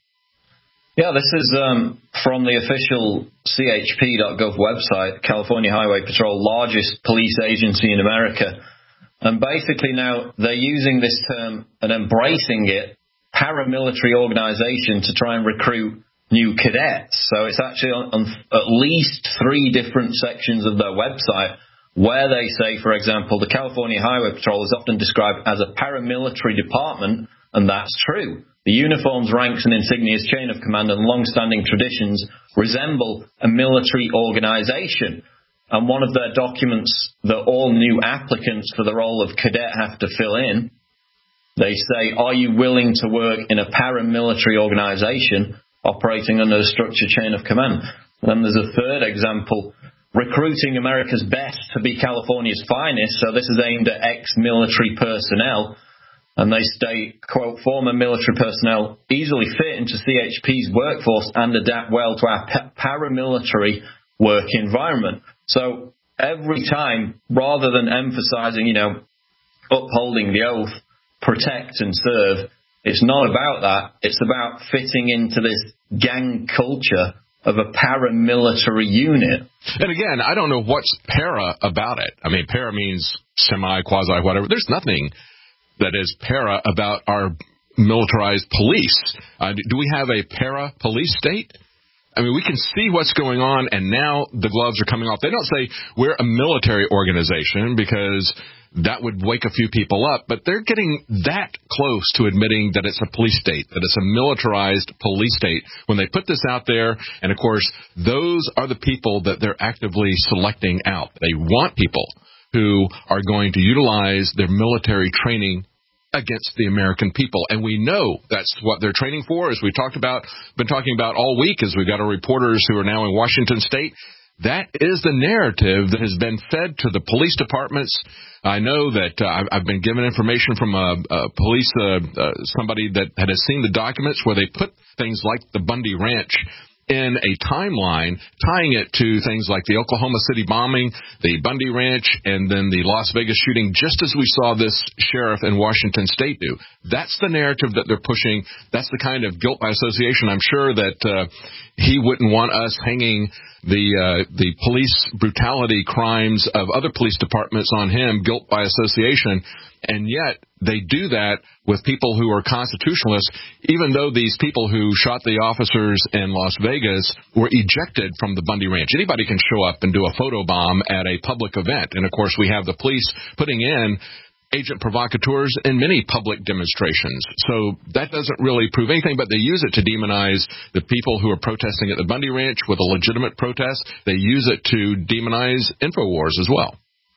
Yeah, this is um, from the official C H P dot gov website, California Highway Patrol, largest police agency in America. And basically now they're using this term and embracing it, paramilitary organization, to try and recruit new cadets. So it's actually on, on at least three different sections of their website where they say, for example, the California Highway Patrol is often described as a paramilitary department, and that's true. The uniforms, ranks, and insignias, chain of command, and long-standing traditions resemble a military organization. And one of their documents that all new applicants for the role of cadet have to fill in, they say, are you willing to work in a paramilitary organization operating under a structured chain of command? And then there's a third example, recruiting America's best to be California's finest. So this is aimed at ex-military personnel. And they state, quote, former military personnel easily fit into C H P's workforce and adapt well to our pa- paramilitary work environment. So every time, rather than emphasizing, you know, upholding the oath, protect and serve, it's not about that. It's about fitting into this gang culture of a paramilitary unit. And again, I don't know what's para about it. I mean, para means semi, quasi, whatever. There's nothing that is para about our militarized police. Uh, do we have a para police state? I mean, we can see what's going on, and now the gloves are coming off. They don't say we're a military organization because that would wake a few people up, but they're getting that close to admitting that it's a police state, that it's a militarized police state when they put this out there. And, of course, those are the people that they're actively selecting out. They want people who are going to utilize their military training against the American people. And we know that's what they're training for, as we've talked about, been talking about all week, as we've got our reporters who are now in Washington State. That is the narrative that has been fed to the police departments. I know that uh, I've been given information from a, a police, uh, uh, somebody that has seen the documents where they put things like the Bundy Ranch in a timeline, tying it to things like the Oklahoma City bombing, the Bundy Ranch, and then the Las Vegas shooting, just as we saw this sheriff in Washington State do. That's the narrative that they're pushing. That's the kind of guilt by association. I'm sure that uh, he wouldn't want us hanging the uh, the police brutality crimes of other police departments on him, guilt by association. And yet they do that with people who are constitutionalists, even though these people who shot the officers in Las Vegas were ejected from the Bundy Ranch. Anybody can show up and do a photobomb at a public event. And, of course, we have the police putting in agent provocateurs in many public demonstrations. So that doesn't really prove anything, but they use it to demonize the people who are protesting at the Bundy Ranch with a legitimate protest. They use it to demonize InfoWars as well.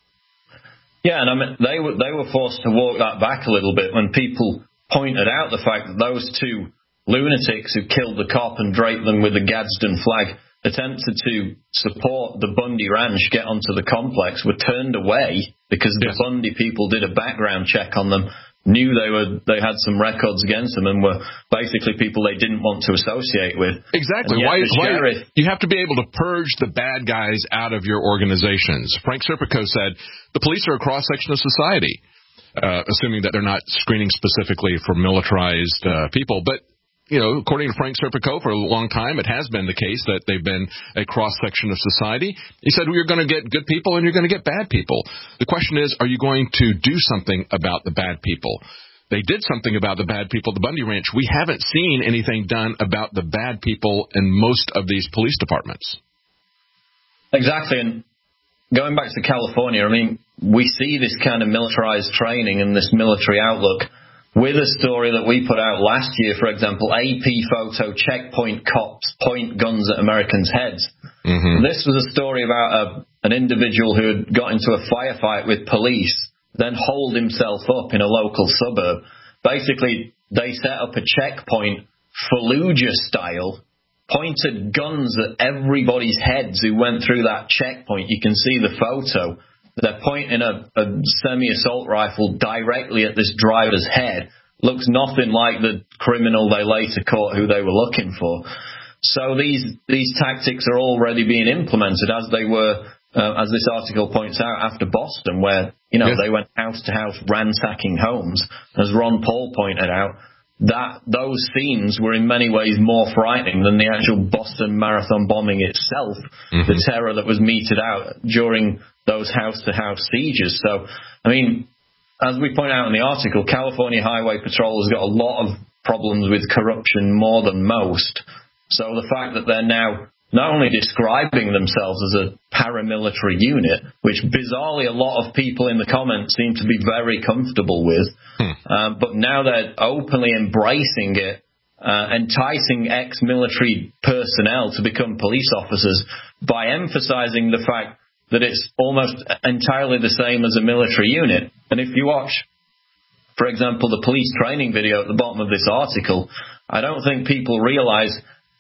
Yeah, and I mean, they were they were forced to walk that back a little bit when people pointed out the fact that those two lunatics who killed the cop and draped them with the Gadsden flag attempted to support the Bundy Ranch get onto the complex, were turned away because the yes. Bundy people did a background check on them, knew they were they had some records against them, and were basically people they didn't want to associate with. Exactly. Why, why you have to be able to purge the bad guys out of your organizations. Frank Serpico said the police are a cross section of society, uh, assuming that they're not screening specifically for militarized uh, people, but. You know, according to Frank Serpico, for a long time, it has been the case that they've been a cross-section of society. He said, well, you're going to get good people and you're going to get bad people. The question is, are you going to do something about the bad people? They did something about the bad people at the Bundy Ranch. We haven't seen anything done about the bad people in most of these police departments. Exactly. And going back to California, I mean, we see this kind of militarized training and this military outlook with a story that we put out last year, for example, A P photo, checkpoint cops point guns at Americans' heads. Mm-hmm. This was a story about a, an individual who had got into a firefight with police, then holed himself up in a local suburb. Basically, they set up a checkpoint, Fallujah style, pointed guns at everybody's heads who went through that checkpoint. You can see the photo. they're pointing a, a semi-assault rifle directly at this driver's head. Looks nothing like the criminal they later caught who they were looking for. So these these tactics are already being implemented as they were, uh, as this article points out, after Boston, where, you know, yes. they went house to house ransacking homes. As Ron Paul pointed out, that those scenes were in many ways more frightening than the actual Boston Marathon bombing itself, mm-hmm. the terror that was meted out during those house-to-house sieges. So, I mean, as we point out in the article, California Highway Patrol has got a lot of problems with corruption, more than most. So the fact that they're now not only describing themselves as a paramilitary unit, which bizarrely a lot of people in the comments seem to be very comfortable with, hmm. um, but now they're openly embracing it, uh, enticing ex-military personnel to become police officers by emphasizing the fact that it's almost entirely the same as a military unit. And if you watch, for example, the police training video at the bottom of this article, I don't think people realize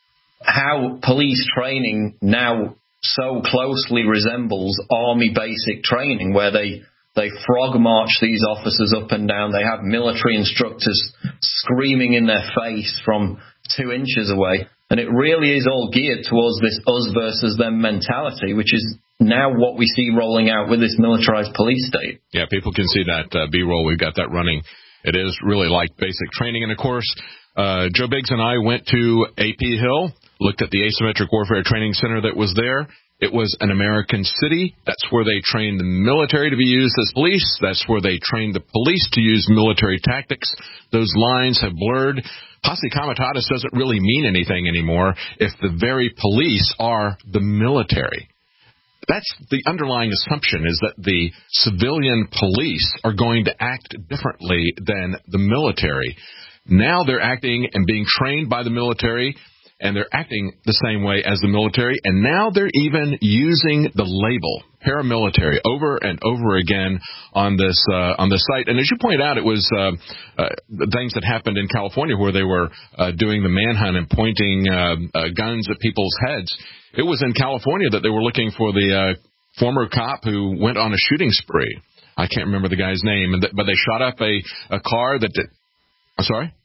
how police training now so closely resembles Army basic training, where they, they frog march these officers up and down. They have military instructors screaming in their face from two inches away. And it really is all geared towards this us versus them mentality, which is now what we see rolling out with this militarized police state. Yeah, people can see that uh, B-roll. We've got that running. It is really like basic training. And, of course, uh, Joe Biggs and I went to A P Hill, looked at the Asymmetric Warfare Training Center that was there. It was an American city. That's where they trained the military to be used as police. That's where they trained the police to use military tactics. Those lines have blurred. Posse Comitatus doesn't really mean anything anymore if the very police are the military. That's the underlying assumption, is that the civilian police are going to act differently than the military. Now they're acting and being trained by the military, and they're acting the same way as the military, and now they're even using the label paramilitary over and over again on this uh, on this site. And as you pointed out, it was uh, uh, things that happened in California where they were uh, doing the manhunt and pointing uh, uh, guns at people's heads. It was in California that they were looking for the uh, former cop who went on a shooting spree. I can't remember the guy's name, but they shot up a, a car that did, I'm sorry?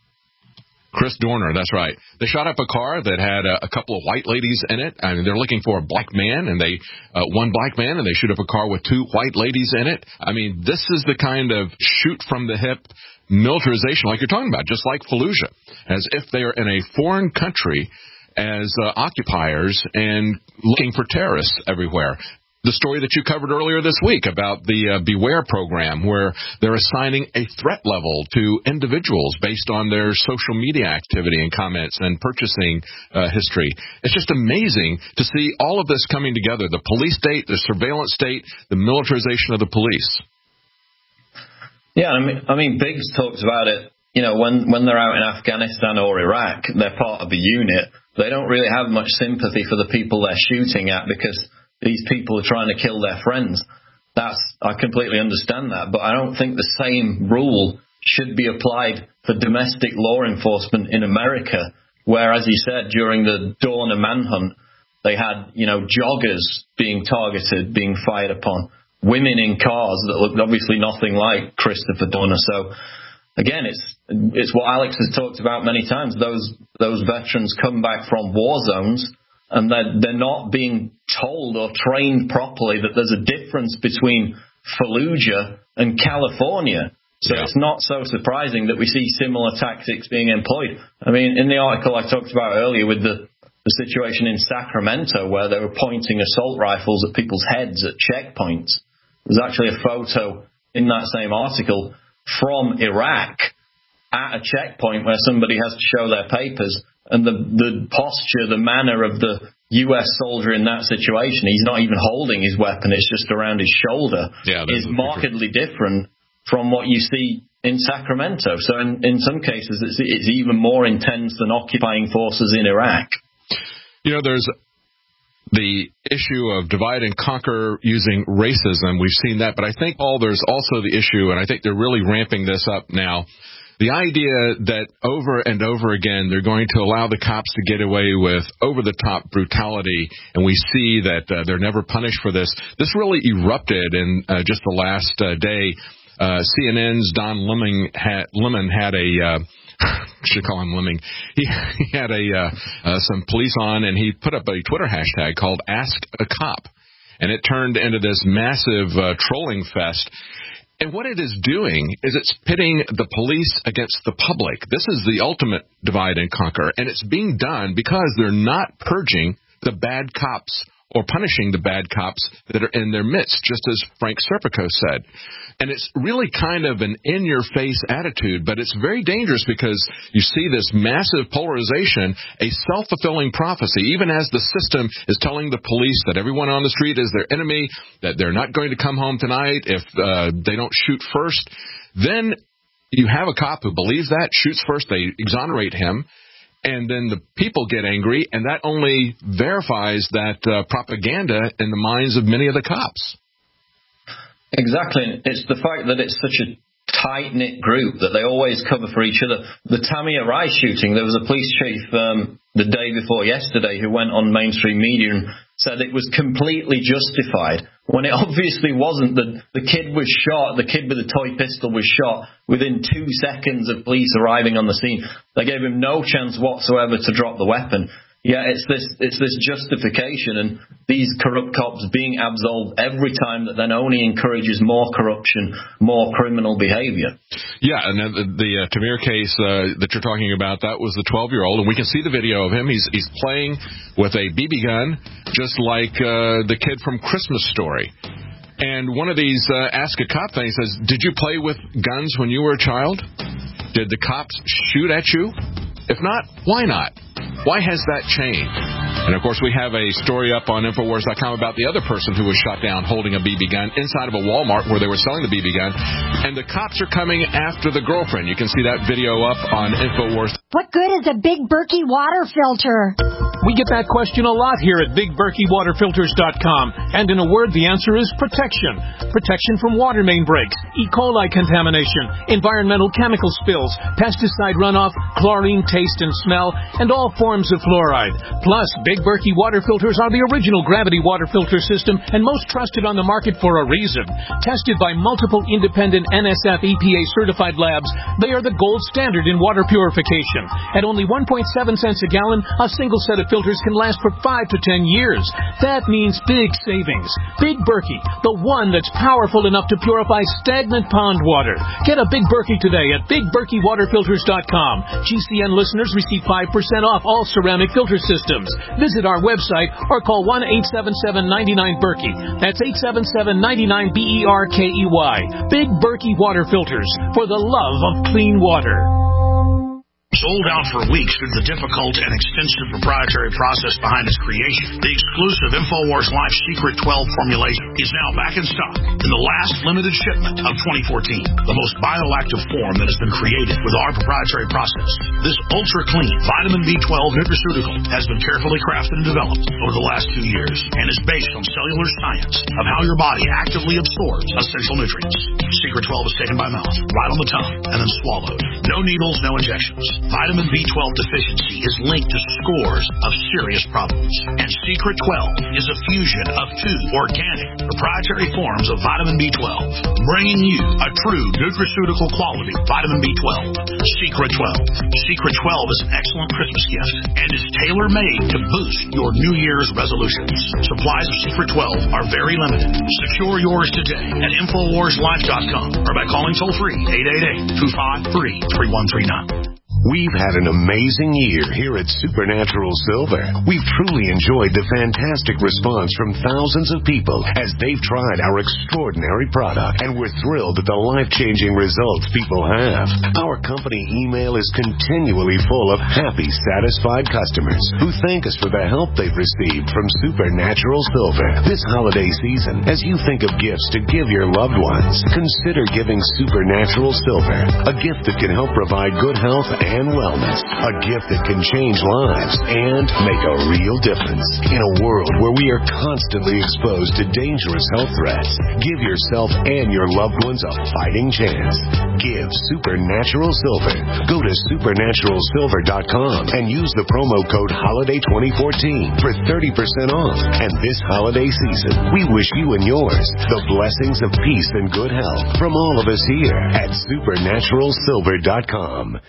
Chris Dorner, that's right. They shot up a car that had a, a couple of white ladies in it. I mean, they're looking for a black man, and they uh, one black man, and they shoot up a car with two white ladies in it. I mean, this is the kind of shoot from the hip militarization, like you're talking about, just like Fallujah, as if they are in a foreign country as uh, occupiers and looking for terrorists everywhere. The story that you covered earlier this week about the uh, Beware program, where they're assigning a threat level to individuals based on their social media activity and comments and purchasing uh, history. It's just amazing to see all of this coming together, the police state, the surveillance state, the militarization of the police. Yeah, I mean, I mean, Biggs talks about it, you know, when, when they're out in Afghanistan or Iraq, they're part of the unit. They don't really have much sympathy for the people they're shooting at because these people are trying to kill their friends. That's, I completely understand that, but I don't think the same rule should be applied for domestic law enforcement in America, where, as you said, during the Dorner manhunt, they had, you know, joggers being targeted, being fired upon, women in cars that looked obviously nothing like Christopher Dorner. So, again, it's it's what Alex has talked about many times. Those those veterans come back from war zones, and they're, they're not being told or trained properly that there's a difference between Fallujah and California. So yeah. It's not so surprising that we see similar tactics being employed. I mean, in the article I talked about earlier with the, the situation in Sacramento where they were pointing assault rifles at people's heads at checkpoints, there's actually a photo in that same article from Iraq at a checkpoint where somebody has to show their papers. And the, the posture, the manner of the U S soldier in that situation, he's not even holding his weapon, it's just around his shoulder, yeah, is markedly different from what you see in Sacramento. So in, in some cases, it's, it's even more intense than occupying forces in Iraq. You know, there's the issue of divide and conquer using racism. We've seen that. But I think, Paul, there's also the issue, and I think they're really ramping this up now, The idea that over and over again they're going to allow the cops to get away with over-the-top brutality, and we see that uh, they're never punished for this. This really erupted in uh, just the last uh, day. Uh, C N N's Don Lemon had, Lemon had a... Uh, should call him Lemming. He, he had a uh, uh, some police on, and he put up a Twitter hashtag called Ask a Cop, and it turned into this massive uh, trolling fest. And what it is doing is it's pitting the police against the public. This is the ultimate divide and conquer, and it's being done because they're not purging the bad cops or punishing the bad cops that are in their midst, just as Frank Serpico said. And it's really kind of an in-your-face attitude, but it's very dangerous because you see this massive polarization, a self-fulfilling prophecy, even as the system is telling the police that everyone on the street is their enemy, that they're not going to come home tonight if uh, they don't shoot first. Then you have a cop who believes that, shoots first, they exonerate him, and then the people get angry, and that only verifies that uh, propaganda in the minds of many of the cops. Exactly. It's the fact that it's such a tight-knit group that they always cover for each other. The Tamir Rice shooting, there was a police chief um, the day before yesterday who went on mainstream media and said it was completely justified, when it obviously wasn't. The, the kid was shot, the kid with the toy pistol was shot within two seconds of police arriving on the scene. They gave him no chance whatsoever to drop the weapon. Yeah, it's this it's this justification and these corrupt cops being absolved every time that then only encourages more corruption, more criminal behavior. Yeah, and the, the uh, Tamir case uh, that you're talking about, that was the twelve-year-old, and we can see the video of him. He's he's playing with a B B gun, just like uh, the kid from Christmas Story. And one of these uh, Ask a Cop things says, did you play with guns when you were a child? Did the cops shoot at you? If not, why not? Why has that changed? And, of course, we have a story up on Infowars dot com about the other person who was shot down holding a B B gun inside of a Walmart where they were selling the B B gun. And the cops are coming after the girlfriend. You can see that video up on Infowars. What good is a Big Berkey water filter? We get that question a lot here at Big Berkey Water Filters dot com. And in a word, the answer is protection. Protection from water main breaks, E. coli contamination, environmental chemical spills, pesticide runoff, chlorine taste and smell, and all forms of fluoride. Plus, Big Berkey water filters are the original gravity water filter system and most trusted on the market for a reason. Tested by multiple independent N S F E P A certified labs, they are the gold standard in water purification. At only one point seven cents a gallon, a single set of filters can last for five to ten years. That means big savings. Big Berkey, the one that's powerful enough to purify stagnant pond water. Get a Big Berkey today at Big Berkey Water Filters dot com. G C N listeners receive five percent off all ceramic filter systems. Visit our website or call one eight seven seven, nine nine, Berkey. That's eight seven seven, nine nine, B E R K E Y. Big Berkey Water Filters, for the love of clean water. Sold out for weeks due to the difficult and extensive proprietary process behind its creation, the exclusive InfoWars Life Secret twelve formulation is now back in stock in the last limited shipment of twenty fourteen. The most bioactive form that has been created with our proprietary process. This ultra-clean vitamin B twelve nutraceutical has been carefully crafted and developed over the last two years and is based on cellular science of how your body actively absorbs essential nutrients. Secret twelve is taken by mouth, right on the tongue, and then swallowed. No needles, no injections. Vitamin B twelve deficiency is linked to scores of serious problems. And Secret twelve is a fusion of two organic, proprietary forms of vitamin B twelve, bringing you a true nutraceutical quality vitamin B twelve. Secret twelve. Secret twelve is an excellent Christmas gift and is tailor-made to boost your New Year's resolutions. Supplies of Secret twelve are very limited. Secure yours today at Infowars Life dot com or by calling toll-free eight eight eight, two five three, three one three nine. We've had an amazing year here at Supernatural Silver. We've truly enjoyed the fantastic response from thousands of people as they've tried our extraordinary product, and we're thrilled at the life-changing results people have. Our company email is continually full of happy, satisfied customers who thank us for the help they've received from Supernatural Silver. This holiday season, as you think of gifts to give your loved ones, consider giving Supernatural Silver, a gift that can help provide good health and and wellness. A gift that can change lives and make a real difference. In a world where we are constantly exposed to dangerous health threats, give yourself and your loved ones a fighting chance. Give Supernatural Silver. Go to supernatural silver dot com and use the promo code holiday twenty fourteen for thirty percent off. And this holiday season, we wish you and yours the blessings of peace and good health from all of us here at supernatural silver dot com.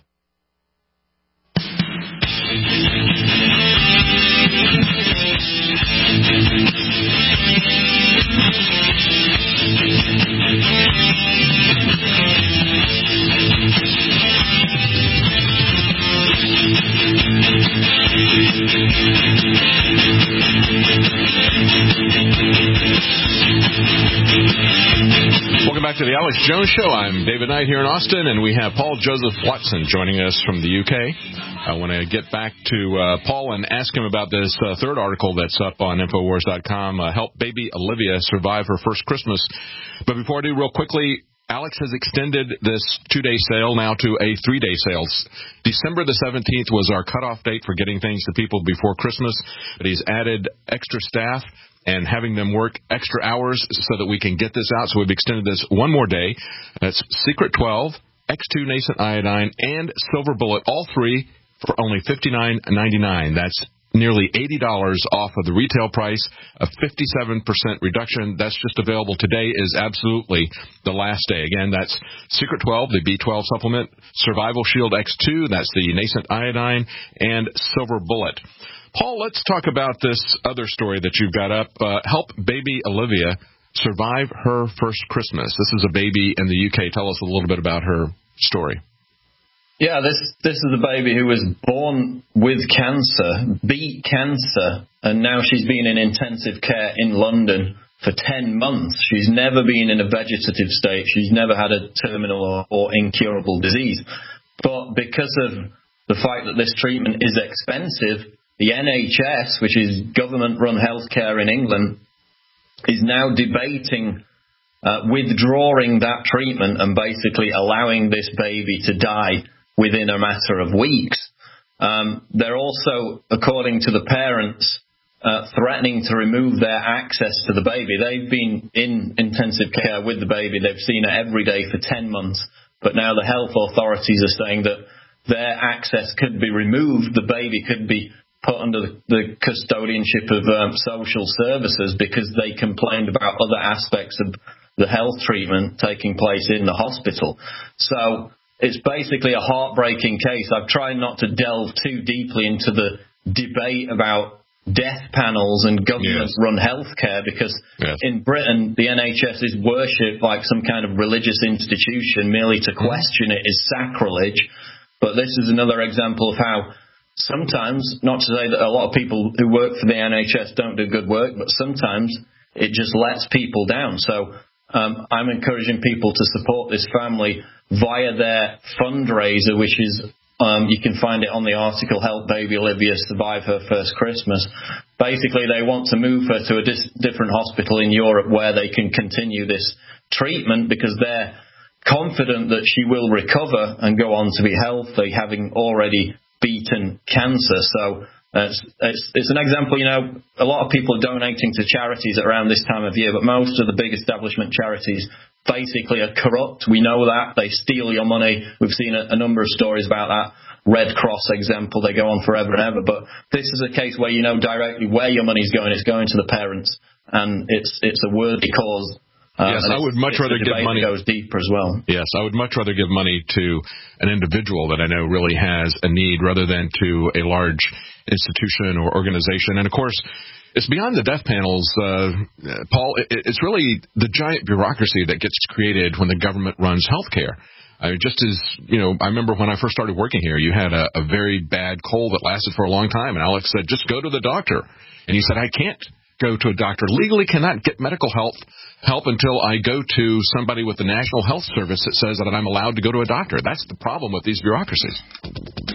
Welcome back to the Alex Jones Show. I'm David Knight here in Austin, and we have Paul Joseph Watson joining us from the U K. I want to get back to uh, Paul and ask him about this uh, third article that's up on Infowars dot com, uh, Help Baby Olivia Survive Her First Christmas. But before I do, real quickly, Alex has extended this two-day sale now to a three-day sale. December the seventeenth was our cutoff date for getting things to people before Christmas, but he's added extra staff and having them work extra hours so that we can get this out. So we've extended this one more day. That's Secret twelve, X two Nascent Iodine, and Silver Bullet, all three for only fifty-nine ninety-nine. That's nearly eighty dollars off of the retail price, a fifty-seven percent reduction. That's just available today is absolutely the last day. Again, that's Secret twelve, the B twelve supplement, Survival Shield X two, that's the Nascent Iodine, and Silver Bullet. Paul, let's talk about this other story that you've got up. Uh, Help Baby Olivia Survive Her First Christmas. This is a baby in the U K. Tell us a little bit about her story. Yeah, this this is a baby who was born with cancer, beat cancer, and now she's been in intensive care in London for ten months. She's never been in a vegetative state. She's never had a terminal or, or incurable disease. But because of the fact that this treatment is expensive, the N H S, which is government-run healthcare in England, is now debating uh, withdrawing that treatment and basically allowing this baby to die within a matter of weeks. Um, they're also, according to the parents, uh, threatening to remove their access to the baby. They've been in intensive care with the baby. They've seen it every day for ten months. But now the health authorities are saying that their access could be removed. The baby could be put under the, the custodianship of um, social services because they complained about other aspects of the health treatment taking place in the hospital. So it's basically a heartbreaking case. I've tried not to delve too deeply into the debate about death panels and government-run yes. healthcare because yes. in Britain, the N H S is worshipped like some kind of religious institution. Merely to question it is sacrilege. But this is another example of how sometimes, not to say that a lot of people who work for the N H S don't do good work, but sometimes it just lets people down. So um, I'm encouraging people to support this family via their fundraiser, which is, um, you can find it on the article, Help Baby Olivia Survive Her First Christmas. Basically, they want to move her to a dis- different hospital in Europe where they can continue this treatment because they're confident that she will recover and go on to be healthy, having already beaten cancer. So uh, it's, it's, it's an example, you know, a lot of people are donating to charities around this time of year, but most of the big establishment charities basically are corrupt. We know that. They steal your money. We've seen a, a number of stories about that. Red Cross example, they go on forever and ever. But this is a case where you know directly where your money's going. It's going to the parents, and it's it's a worthy cause. Uh, yes, I would much rather give money. Goes deeper as well. Yes, I would much rather give money to an individual that I know really has a need rather than to a large institution or organization. And of course, it's beyond the death panels, uh, Paul. It, it's really the giant bureaucracy that gets created when the government runs healthcare. I mean, just as, you know, I remember when I first started working here, you had a, a very bad cold that lasted for a long time, and Alex said, just go to the doctor. And he said, I can't go to a doctor. Legally cannot get medical help help until I go to somebody with the National Health Service that says that I'm allowed to go to a doctor. That's the problem with these bureaucracies.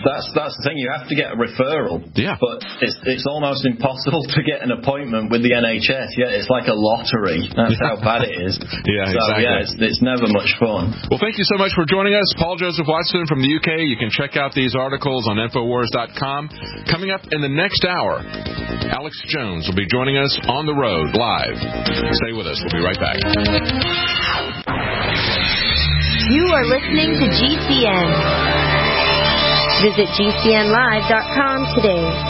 That's that's the thing. You have to get a referral. Yeah. But it's it's almost impossible to get an appointment with the N H S. Yeah, it's like a lottery. That's how bad it is. Yeah, so, exactly. yeah, it's, it's never much fun. Well, thank you so much for joining us, Paul Joseph Watson from the U K. You can check out these articles on Infowars dot com. Coming up in the next hour, Alex Jones will be joining us on the road live. Stay with us. We'll be right back. You are listening to G C N. Visit G C N live dot com today.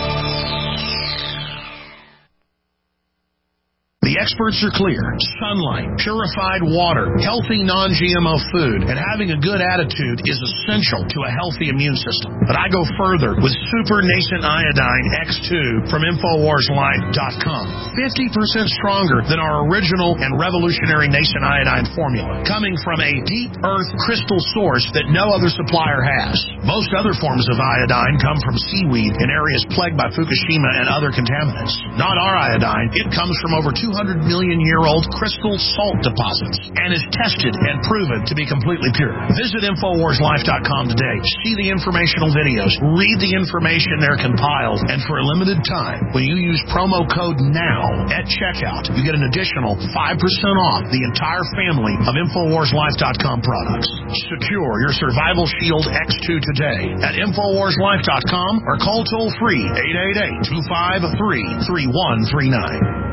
The experts are clear. Sunlight, purified water, healthy non G M O food, and having a good attitude is essential to a healthy immune system. But I go further with Super Nascent Iodine X two from Infowars live dot com. fifty percent stronger than our original and revolutionary Nascent Iodine formula, coming from a deep earth crystal source that no other supplier has. Most other forms of iodine come from seaweed in areas plagued by Fukushima and other contaminants. Not our iodine. It comes from over two hundred million year old crystal salt deposits and is tested and proven to be completely pure. Visit Infowars live dot com today. See the informational videos. Read the information there compiled. And for a limited time, when you use promo code NOW at checkout, you get an additional five percent off the entire family of Infowars live dot com products. Secure your Survival Shield X two today at Infowars live dot com or call toll free eight eight eight, two five three, three one three nine.